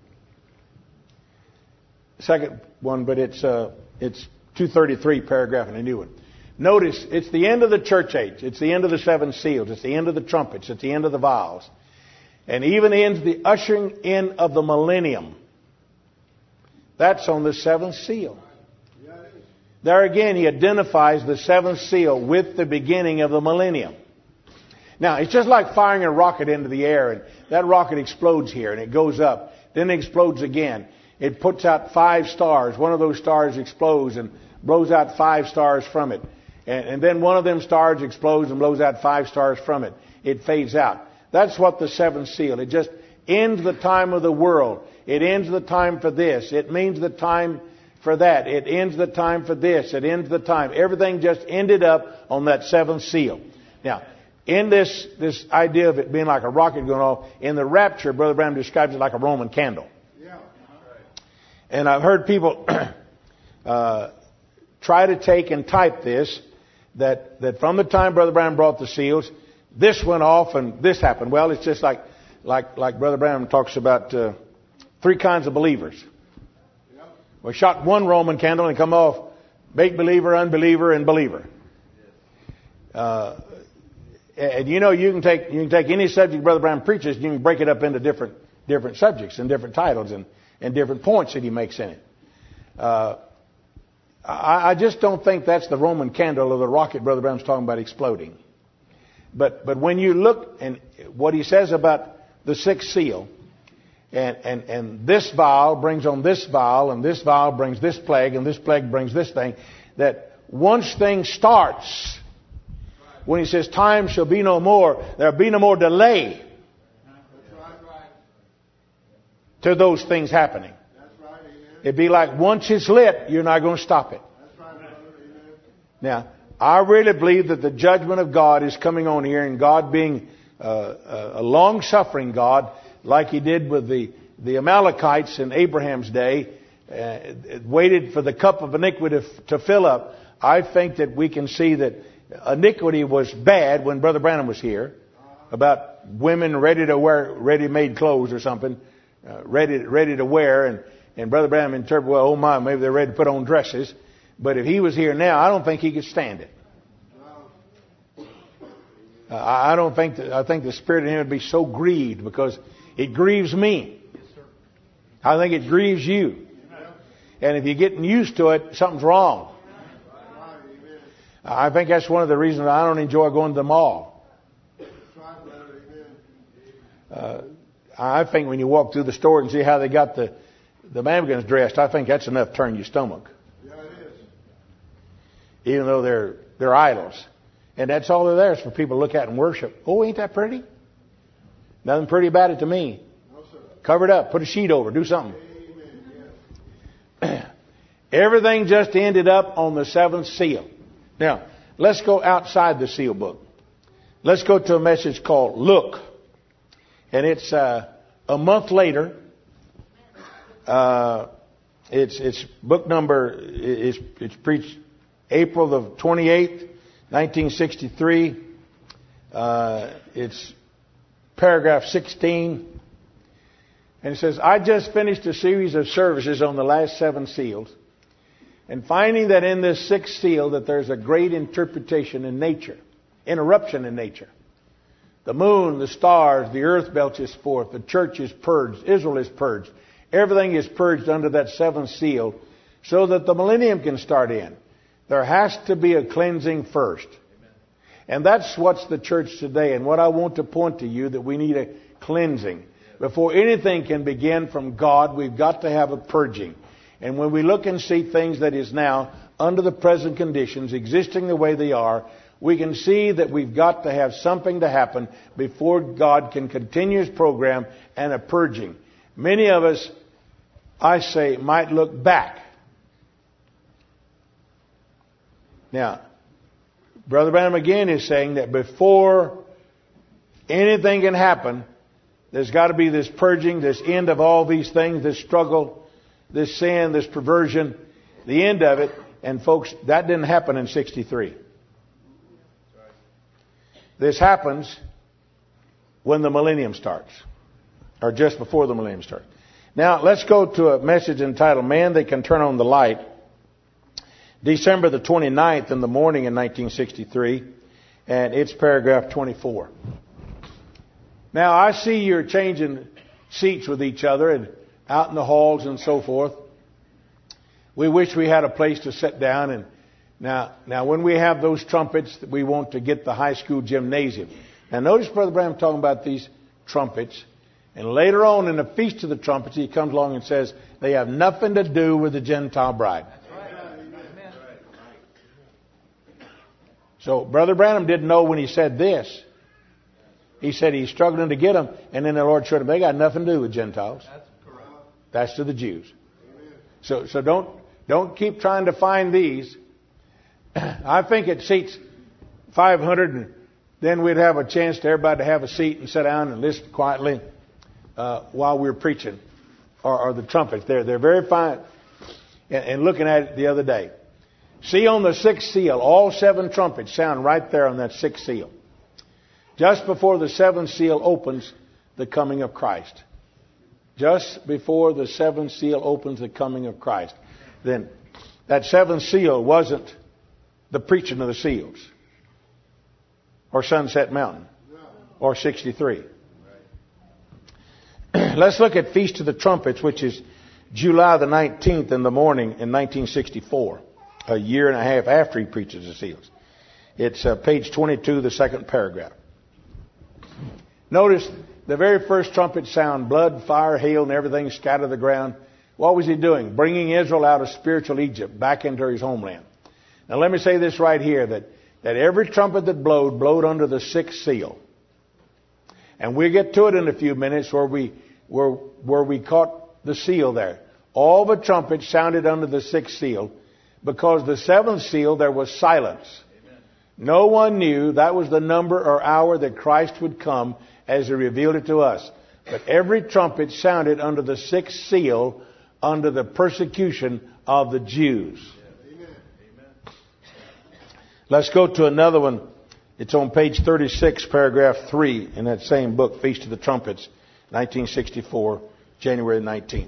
Second one, but it's 233 paragraph in a new one. Notice, it's the end of the church age. It's the end of the 7 seals. It's the end of the trumpets. It's the end of the vials. And even ends the ushering in of the millennium. That's on the 7th seal. There again, he identifies the 7th seal with the beginning of the millennium. Now, it's just like firing a rocket into the air, and that rocket explodes here, and it goes up. Then it explodes again. It puts out 5 stars. One of those stars explodes and blows out 5 stars from it. And then one of them stars explodes and blows out 5 stars from it. It fades out. That's what the 7th seal. It just ends the time of the world. It ends the time for this. It means the time for that. It ends the time for this. It ends the time. Everything just ended up on that 7th seal. Now, in this idea of it being like a rocket going off, in the rapture, Brother Branham describes it like a Roman candle. And I've heard people try to take and type this, that from the time Brother Branham brought the seals, this went off and this happened. Well, it's just like Brother Branham talks about 3 kinds of believers. We shot one Roman candle and come off make believer, unbeliever, and believer. And you know, you can take any subject Brother Branham preaches, you can break it up into different subjects and different titles and different points that he makes in it. I just don't think that's the Roman candle or the rocket Brother Branham's talking about exploding. But when you look and what he says about the 6th seal, and this vial brings on this vial, and this vial brings this plague, and this plague brings this thing, that once things starts, when he says time shall be no more, there'll be no more delay to those things happening. It'd be like once it's lit, you're not going to stop it. Now, I really believe that the judgment of God is coming on here, and God being a long-suffering God, like He did with the Amalekites in Abraham's day, waited for the cup of iniquity to fill up. I think that we can see that iniquity was bad when Brother Branham was here, about women ready to wear ready-made clothes or something, ready to wear, and Brother Branham interpreted, well, oh my, maybe they're ready to put on dresses. But if he was here now, I don't think he could stand it. I think the Spirit in him would be so grieved, because it grieves me. I think it grieves you. And if you're getting used to it, something's wrong. I think that's one of the reasons I don't enjoy going to the mall. I think when you walk through the store and see how they got the mannequins dressed, I think that's enough to turn your stomach. Yeah, it is. Even though they're idols. And that's all they're there is for people to look at and worship. Oh, ain't that pretty? Nothing pretty about it to me. No, sir. Cover it up. Put a sheet over. Do something. Yes. Everything just ended up on the 7th seal. Now, let's go outside the seal book. Let's go to a message called Look. And it's a month later. It's book number, it's preached April the 28th, 1963. It's paragraph 16. And it says, I just finished a series of services on the last 7 seals, and finding that in this 6th seal that there's a great interruption in nature. The moon, the stars, the earth belches forth, the church is purged, Israel is purged. Everything is purged under that 7th seal so that the millennium can start in. There has to be a cleansing first. And that's what's the church today. And what I want to point to you, that we need a cleansing. Before anything can begin from God, we've got to have a purging. And when we look and see things that is now under the present conditions, existing the way they are, we can see that we've got to have something to happen before God can continue His program and a purging. Many of us, I say, might look back. Now, Brother Branham again is saying that before anything can happen, there's got to be this purging, this end of all these things, this struggle, this sin, this perversion, the end of it. And folks, that didn't happen in 63. This happens when the millennium starts, or just before the millennium starts. Now, let's go to a message entitled, Man, They Can Turn on the Light. December the 29th in the morning in 1963, and it's paragraph 24. Now, I see you're changing seats with each other and out in the halls and so forth. We wish we had a place to sit down. And now when we have those trumpets, we want to get the high school gymnasium. Now, notice Brother Branham talking about these trumpets. And later on in the Feast of the Trumpets, he comes along and says, they have nothing to do with the Gentile bride. So Brother Branham didn't know when he said this. He said he's struggling to get them, and then the Lord showed him they got nothing to do with Gentiles. That's correct. That's to the Jews. So don't keep trying to find these. I think it seats 500. And then we'd have a chance to everybody to have a seat and sit down and listen quietly while we were preaching, or the trumpets. They're very fine. And looking at it the other day, see on the sixth seal, all 7 trumpets sound right there on that sixth seal. Just before the 7th seal opens the coming of Christ. Just before the 7th seal opens the coming of Christ. Then that 7th seal wasn't the preaching of the seals, or Sunset Mountain, or 63. Let's look at Feast of the Trumpets, which is July the 19th in the morning in 1964, a year and a half after he preaches the seals. It's page 22, the second paragraph. Notice the very first trumpet sound, blood, fire, hail, and everything scattered the ground. What was he doing? Bringing Israel out of spiritual Egypt back into his homeland. Now let me say this right here, that every trumpet that blowed under the 6th seal. And we'll get to it in a few minutes where we caught the seal there. All the trumpets sounded under the 6th seal, because the 7th seal there was silence. Amen. No one knew that was the number or hour that Christ would come as he revealed it to us. But every trumpet sounded under the 6th seal under the persecution of the Jews. Amen. Let's go to another one. It's on page 36, paragraph 3 in that same book, Feast of the Trumpets, 1964, January 19th.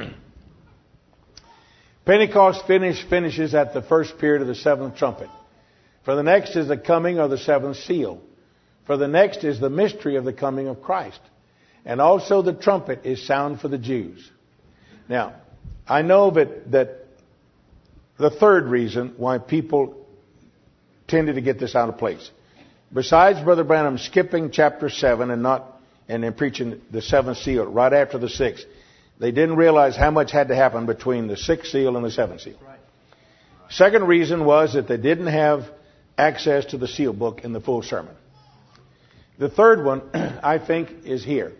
Pentecost finishes at the first period of the 7th trumpet. For the next is the coming of the 7th seal. For the next is the mystery of the coming of Christ. And also the trumpet is sound for the Jews. Now, I know that the third reason why people tended to get this out of place, besides Brother Branham skipping chapter 7 and then preaching the 7th seal right after the 6th, they didn't realize how much had to happen between the 6th seal and the 7th seal. Right. Second reason was that they didn't have access to the seal book in the full sermon. The third one, I think, is here.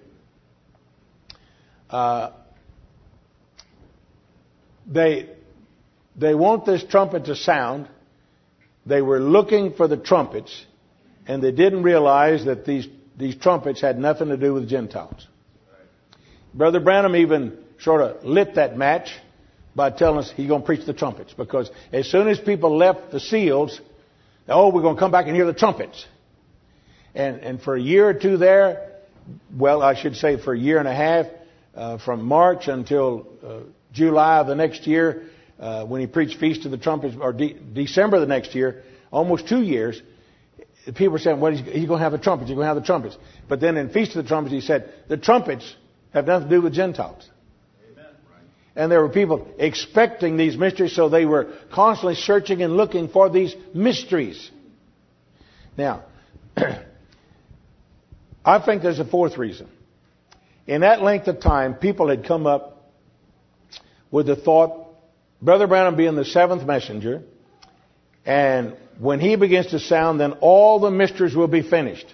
They want this trumpet to sound. They were looking for the trumpets, and they didn't realize that these trumpets had nothing to do with Gentiles. Brother Branham even sort of lit that match by telling us he's going to preach the trumpets. Because as soon as people left the seals, we're going to come back and hear the trumpets. And for a year or two there, well, I should say for a year and a half, from March until July of the next year, when he preached Feast of the Trumpets, or December the next year, almost 2 years, people were saying, well, he's going to have the trumpets, he's going to have the trumpets. But then in Feast of the Trumpets, he said, the trumpets have nothing to do with Gentiles. Amen. And there were people expecting these mysteries, so they were constantly searching and looking for these mysteries. Now, I think there's a fourth reason. In that length of time, people had come up with the thought, Brother Branham being the 7th messenger, and when he begins to sound, then all the mysteries will be finished.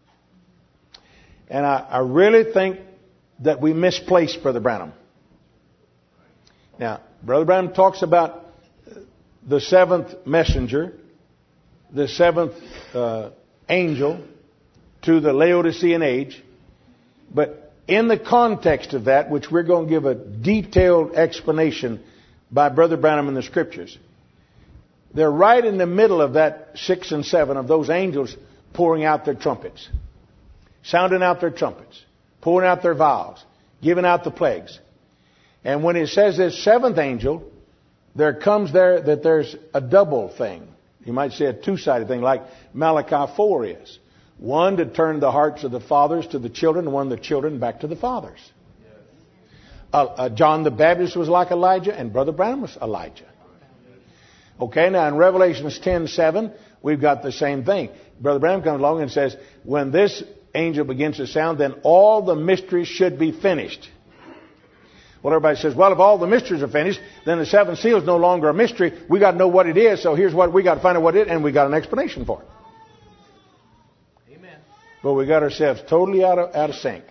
And I really think that we misplaced Brother Branham. Now, Brother Branham talks about the 7th messenger, the 7th angel to the Laodicean age. But in the context of that, which we're going to give a detailed explanation by Brother Branham in the Scriptures, they're right in the middle of that 6 and 7 of those angels pouring out their trumpets, sounding out their trumpets, pouring out their vials, giving out the plagues. And when it says this 7th angel, there comes there that there's a double thing. You might say a two-sided thing, like Malachi 4 is. One to turn the hearts of the fathers to the children, and one the children back to the fathers. John the Baptist was like Elijah, and Brother Branham was Elijah. Okay, now in Revelations 10:7, we've got the same thing. Brother Branham comes along and says, when this angel begins to sound, then all the mysteries should be finished. Well, everybody says, well, if all the mysteries are finished, then the 7th seal is no longer a mystery. We got to know what it is, so here's what we got to find out what it is, and we got an explanation for it. Amen. But we got ourselves totally out of sync.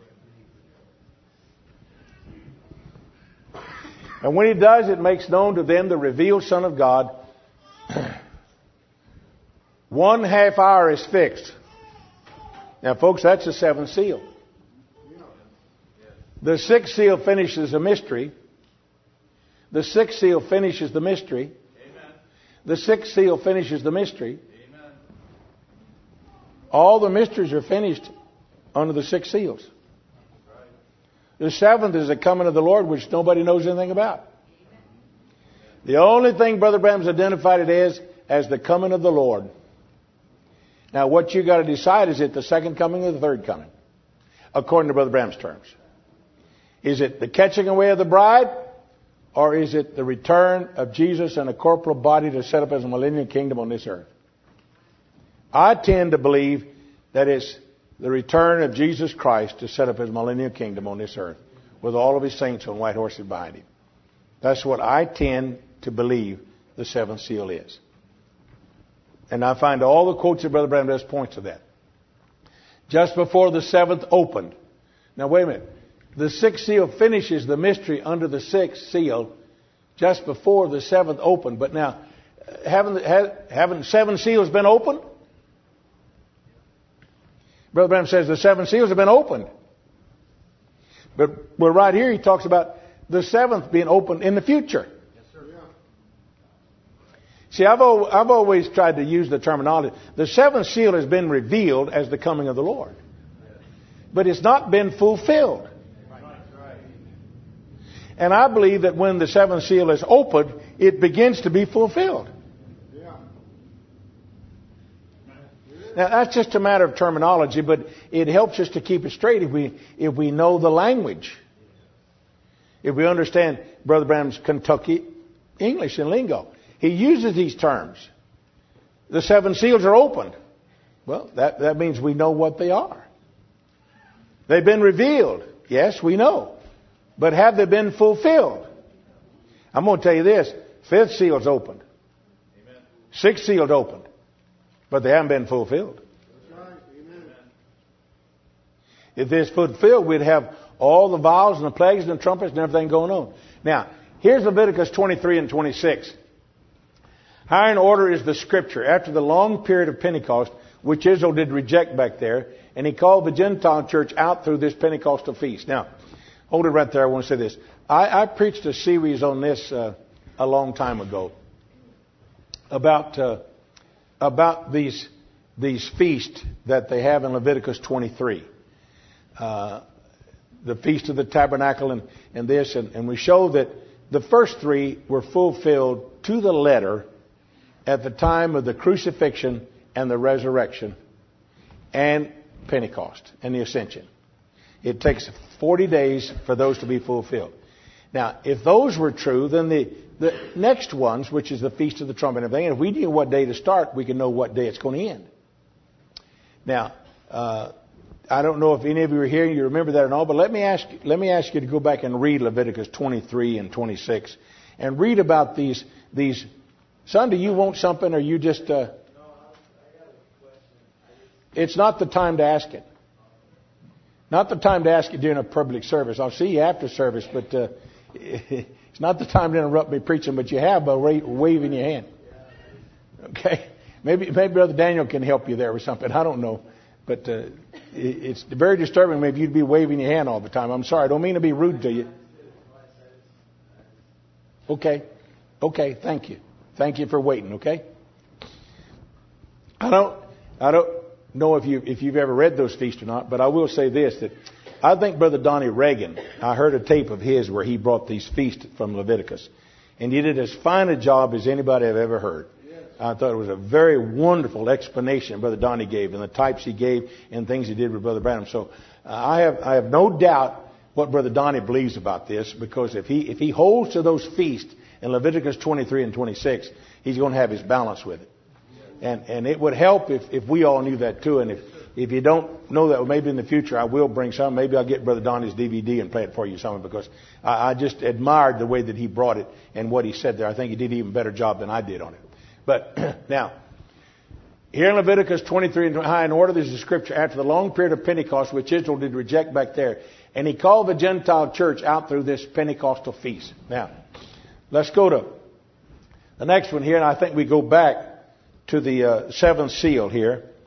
And when he does, it makes known to them the revealed Son of God. 1 half hour is fixed Now, folks, that's the seventh seal. The sixth seal finishes a mystery. The sixth seal finishes the mystery. The sixth seal finishes the mystery. All the mysteries are finished under the six seals. The seventh is the coming of the Lord, which nobody knows anything about. The only thing Brother Branham's identified it as the coming of the Lord. Now, what you got to decide, is it the second coming or the third coming? According to Brother Branham's terms. Is it the catching away of the bride? Or is it the return of Jesus in a corporal body to set up as a millennial kingdom on this earth? I tend to believe that it's the return of Jesus Christ to set up his millennial kingdom on this earth with all of his saints on white horses behind him. That's what I tend to believe the seventh seal is. And I find all the quotes that Brother Branham does point to that. Just before the seventh opened. Now wait a minute. The sixth seal finishes the mystery under the sixth seal just before the seventh opened. But now, haven't seven seals been opened? Brother Branham says the seven seals have been opened. But right here he talks about the seventh being opened in the future. Yes, sir. See, I've always tried to use the terminology. The seventh seal has been revealed as the coming of the Lord. But it's not been fulfilled. And I believe that when the seventh seal is opened, it begins to be fulfilled. Now, that's just a matter of terminology, but it helps us to keep it straight if we know the language. If we understand Brother Branham's Kentucky English and lingo. He uses these terms. The seven seals are opened. Well, that means we know what they are. They've been revealed. Yes, we know. But have they been fulfilled? I'm going to tell you this. Fifth seal's opened. Sixth seal's opened. But they haven't been fulfilled. If they're fulfilled, we'd have all the vials and the plagues and the trumpets and everything going on. Now, here's Leviticus 23 and 26. Higher in order is the scripture. After the long period of Pentecost, which Israel did reject back there, and he called the Gentile church out through this Pentecostal feast. Now, hold it right there. I want to say this. I preached a series on this a long time ago about these feasts that they have in Leviticus 23. The Feast of the Tabernacle and this. And we show that the first three were fulfilled to the letter at the time of the crucifixion and the resurrection and Pentecost and the ascension. It takes 40 days for those to be fulfilled. Now, if those were true, then the next ones, which is the Feast of the Trumpet and everything, and if we knew what day to start, we can know what day it's going to end. Now, I don't know if any of you are here and you remember that or not, but let me ask you to go back and read Leviticus 23 and 26 and read about these. Son, do you want something or you just... No, I got a question. It's not the time to ask it. Not the time to ask it during a public service. I'll see you after service, but it's not the time to interrupt me preaching, but you have by waving your hand. Okay? Maybe Brother Daniel can help you there with something. I don't know. But it's very disturbing maybe you'd be waving your hand all the time. I'm sorry. I don't mean to be rude to you. Okay. Thank you. Thank you for waiting. Okay. I don't know if you've ever read those feasts or not, but I will say this, that I think Brother Donnie Reagan, I heard a tape of his where he brought these feasts from Leviticus, and he did as fine a job as anybody I've ever heard. I thought it was a very wonderful explanation Brother Donnie gave and the types he gave and things he did with Brother Branham. So I have no doubt what Brother Donnie believes about this, because if he holds to those feasts in Leviticus 23 and 26, he's going to have his balance with it. And it would help if we all knew that too. And if you don't know that, maybe in the future I will bring some. Maybe I'll get Brother Donnie's DVD and play it for you some, because I just admired the way that he brought it and what he said there. I think he did an even better job than I did on it. But now, here in Leviticus 23 and high in order, there's a scripture after the long period of Pentecost, which Israel did reject back there. And he called the Gentile church out through this Pentecostal feast. Now, let's go to the next one here. And I think we go back to the seventh seal here.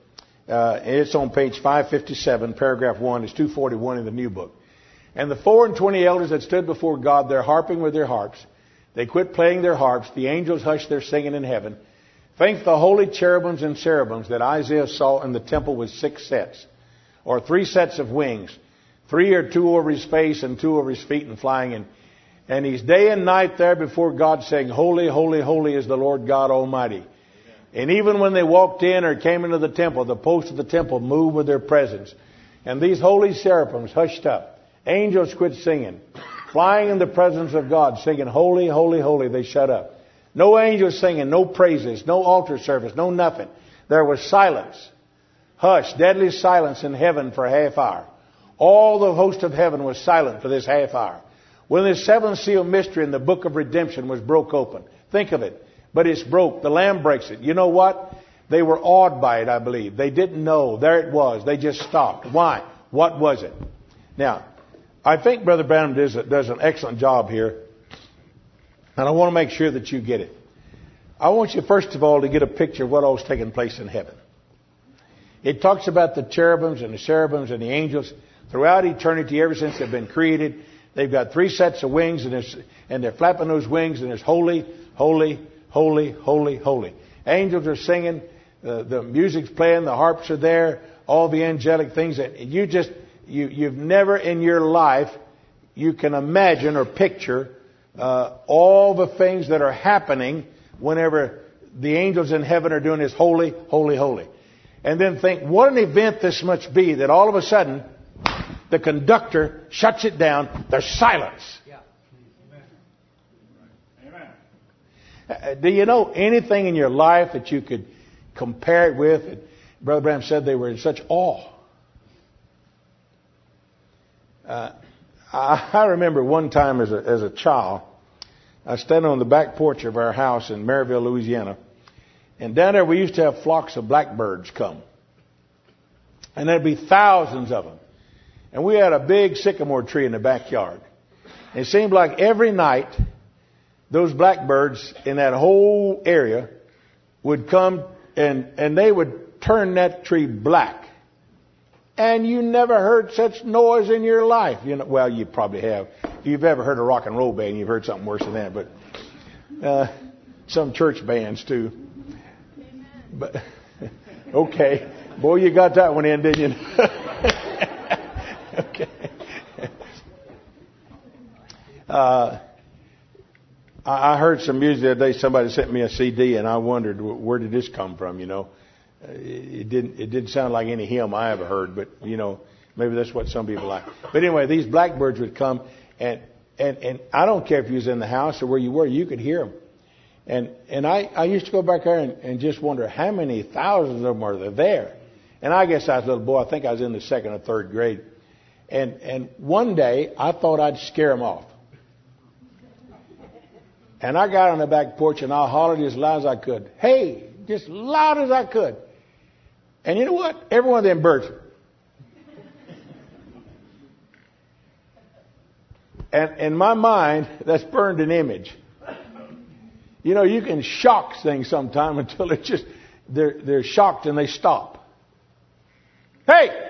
It's on page 557, paragraph 1. It's 241 in the New Book. And the 24 elders that stood before God, they're harping with their harps. They quit playing their harps. The angels hushed their singing in heaven. Thank the holy cherubims and cherubims that Isaiah saw in the temple with 6 sets, or 3 sets of wings. 3 or 2 over his face and 2 over his feet and flying. And he's day and night there before God saying, Holy, holy, holy is the Lord God Almighty. And even when they walked in or came into the temple, the posts of the temple moved with their presence. And these holy cherubims hushed up. Angels quit singing. Flying in the presence of God, singing, Holy, holy, holy, they shut up. No angels singing, no praises, no altar service, no nothing. There was silence. Hush, deadly silence in heaven for a half hour. All the host of heaven was silent for this half hour. When this 7th seal mystery in the book of redemption was broke open. Think of it. But it's broke. The Lamb breaks it. You know what? They were awed by it, I believe. They didn't know. There it was. They just stopped. Why? What was it? Now, I think Brother Branham does an excellent job here. And I want to make sure that you get it. I want you, first of all, to get a picture of what all's taking place in heaven. It talks about the cherubims and the cherubims and the angels throughout eternity, ever since they've been created. They've got 3 sets of wings, and they're flapping those wings, and it's holy, holy, holy, holy, holy. Angels are singing, the music's playing, the harps are there, all the angelic things that you've never in your life, you can imagine or picture all the things that are happening whenever the angels in heaven are doing this holy, holy, holy. And then think, what an event this must be that all of a sudden the conductor shuts it down. There's silence. Yeah. Amen. Do you know anything in your life that you could compare it with? And Brother Branham said they were in such awe. I remember one time as a child, I was standing on the back porch of our house in Maryville, Louisiana. And down there we used to have flocks of blackbirds come. And there'd be thousands of them. And we had a big sycamore tree in the backyard. And it seemed like every night those blackbirds in that whole area would come and they would turn that tree black. And you never heard such noise in your life. You know, well, you probably have. If you've ever heard a rock and roll band, you've heard something worse than that. But some church bands too. But okay, boy, you got that one in, didn't you? Okay. I heard some music the other day. Somebody sent me a CD, and I wondered where did this come from. You know, it didn't sound like any hymn I ever heard, but you know, maybe that's what some people like. But anyway, these blackbirds would come, and I don't care if you was in the house or where you were, you could hear them. And I used to go back there and just wonder how many thousands of them are there. And I guess I was a little boy. I think I was in the 2nd or 3rd grade. And one day I thought I'd scare them off. And I got on the back porch and I hollered as loud as I could. Hey, just loud as I could. And you know what? Every one of them birds. And in my mind, that's burned an image. You know, you can shock things sometime until it just, they're shocked and they stop. Hey!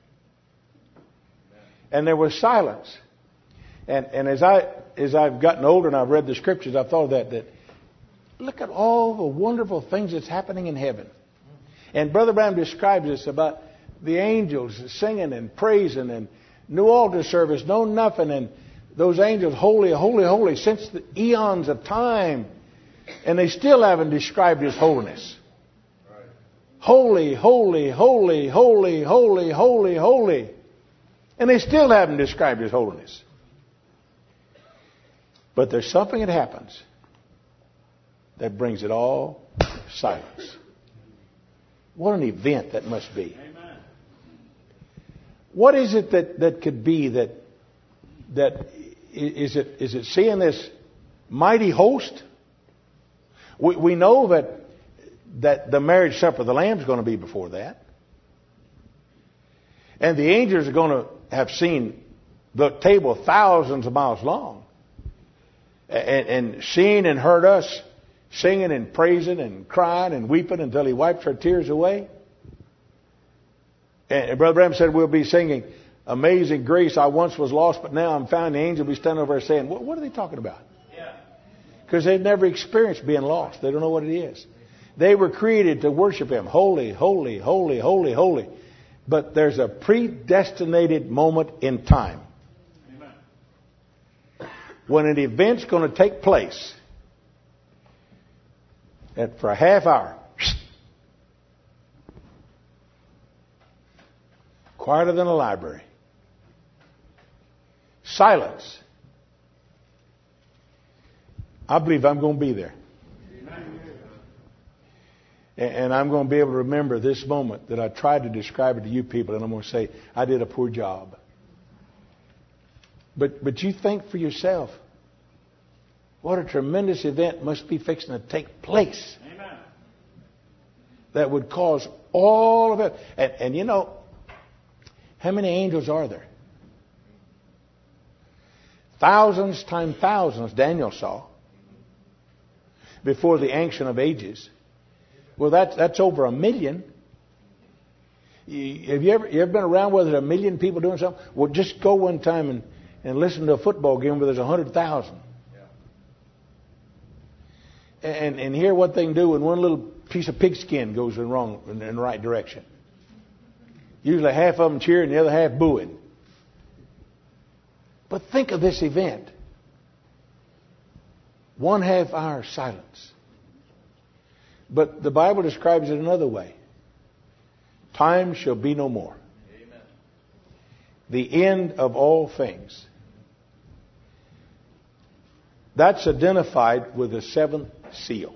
And there was silence. And as I've gotten older and I've read the scriptures, I've thought of that look at all the wonderful things that's happening in heaven. And Brother Branham describes this about the angels singing and praising and no altar service, no nothing. And those angels, holy, holy, holy, since the eons of time. And they still haven't described His holiness. Right. Holy, holy, holy, holy, holy, holy, holy. And they still haven't described His holiness. But there's something that happens that brings it all to silence. What an event that must be. Amen. What is it that could be that is it seeing this mighty host? We know that the marriage supper of the Lamb is going to be before that. And the angels are going to have seen the table thousands of miles long. And seen and heard us singing and praising and crying and weeping until He wipes our tears away. And Brother Branham said we'll be singing Amazing Grace. I once was lost, but now I'm found. The angel will be standing over there saying, what are they talking about? Because they've never experienced being lost. They don't know what it is. They were created to worship Him. Holy, holy, holy, holy, holy. But there's a predestinated moment in time when an event's going to take place. And for a half hour, quieter than a library. Silence. I believe I'm going to be there. And I'm going to be able to remember this moment that I tried to describe it to you people, and I'm going to say, I did a poor job. But you think for yourself, what a tremendous event must be fixing to take place. Amen. That would cause all of it. And you know, how many angels are there? Thousands times thousands, Daniel saw, before the Ancient of Ages. Well, that's over 1 million. Have you ever been around where there's 1 million people doing something? Well, just go one time and listen to a football game where there's 100,000. Yeah. And hear what they can do when one little piece of pigskin goes in the right direction. Usually half of them cheering, the other half booing. But think of this event. 1/2 hour silence. But the Bible describes it another way. Time shall be no more. Amen. The end of all things. That's identified with the 7th seal.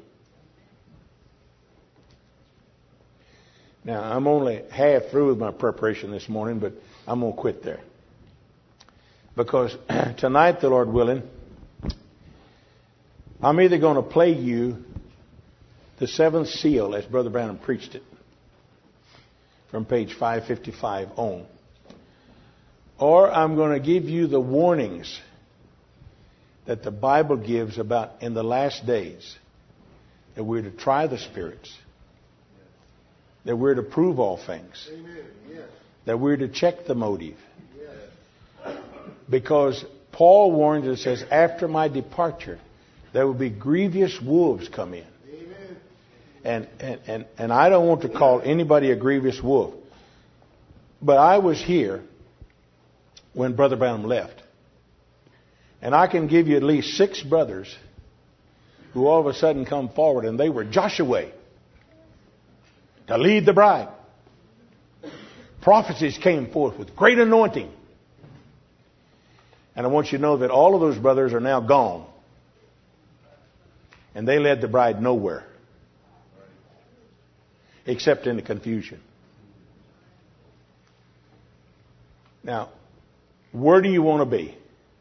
Now, I'm only half through with my preparation this morning, but I'm going to quit there. Because tonight, the Lord willing, I'm either going to play you the 7th seal as Brother Branham preached it from page 555 on, or I'm going to give you the warnings that the Bible gives about in the last days, that we're to try the spirits, that we're to prove all things, that we're to check the motive. Because Paul warns us, says, after my departure, there will be grievous wolves come in. And I don't want to call anybody a grievous wolf. But I was here when Brother Branham left. And I can give you at least 6 brothers who all of a sudden come forward, and they were Joshua to lead the bride. Prophecies came forth with great anointing. And I want you to know that all of those brothers are now gone. And they led the bride nowhere. Except in the confusion. Now, where do you want to be?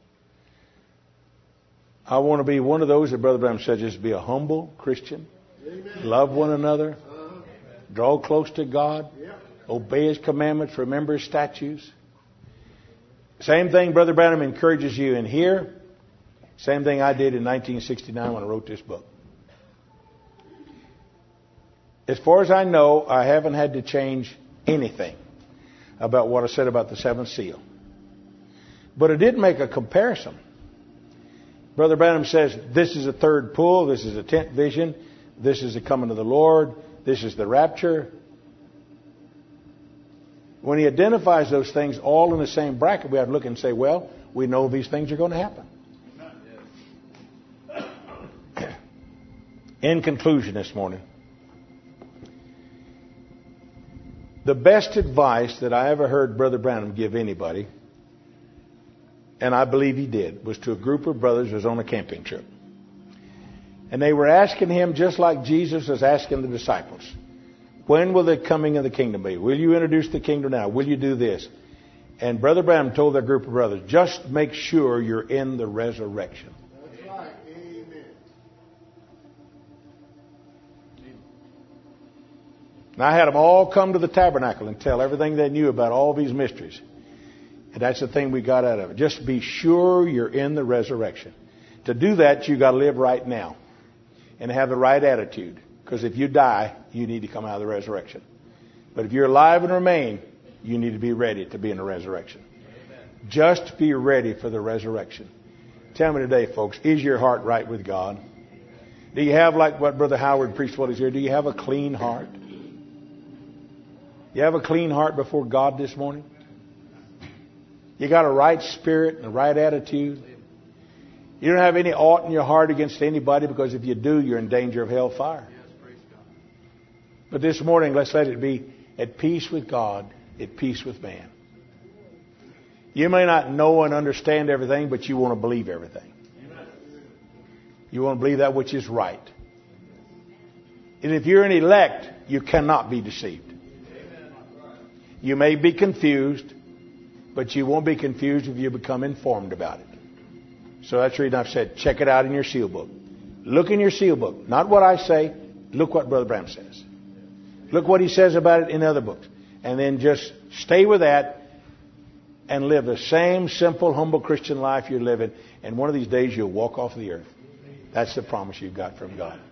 I want to be one of those that Brother Branham said, just be a humble Christian. Amen. Love one another. Draw close to God. Yep. Obey His commandments. Remember His statutes. Same thing Brother Branham encourages you in here. Same thing I did in 1969 when I wrote this book. As far as I know, I haven't had to change anything about what I said about the 7th seal. But I did make a comparison. Brother Branham says, this is the 3rd pull, this is the 10th vision, this is the coming of the Lord, this is the rapture. When he identifies those things all in the same bracket, we have to look and say, well, we know these things are going to happen. In conclusion this morning, the best advice that I ever heard Brother Branham give anybody, and I believe he did, was to a group of brothers who was on a camping trip. And they were asking him just like Jesus was asking the disciples, when will the coming of the kingdom be? Will you introduce the kingdom now? Will you do this? And Brother Branham told that group of brothers, just make sure you're in the resurrection. That's right. Amen. And I had them all come to the tabernacle and tell everything they knew about all these mysteries. And that's the thing we got out of it. Just be sure you're in the resurrection. To do that, you got to live right now and have the right attitude. Because if you die, you need to come out of the resurrection. But if you're alive and remain, you need to be ready to be in the resurrection. Just be ready for the resurrection. Tell me today, folks, is your heart right with God? Do you have, like what Brother Howard preached while he's here, do you have a clean heart? You have a clean heart before God this morning? You got a right spirit and a right attitude? You don't have any ought in your heart against anybody, because if you do, you're in danger of hellfire. But this morning, let's let it be at peace with God, at peace with man. You may not know and understand everything, but you want to believe everything. You want to believe that which is right. And if you're an elect, you cannot be deceived. You may be confused, but you won't be confused if you become informed about it. So that's the reason I've said, check it out in your seal book. Look in your seal book. Not what I say. Look what Brother Branham says. Look what he says about it in other books. And then just stay with that and live the same simple, humble Christian life you're living. And one of these days you'll walk off the earth. That's the promise you've got from God.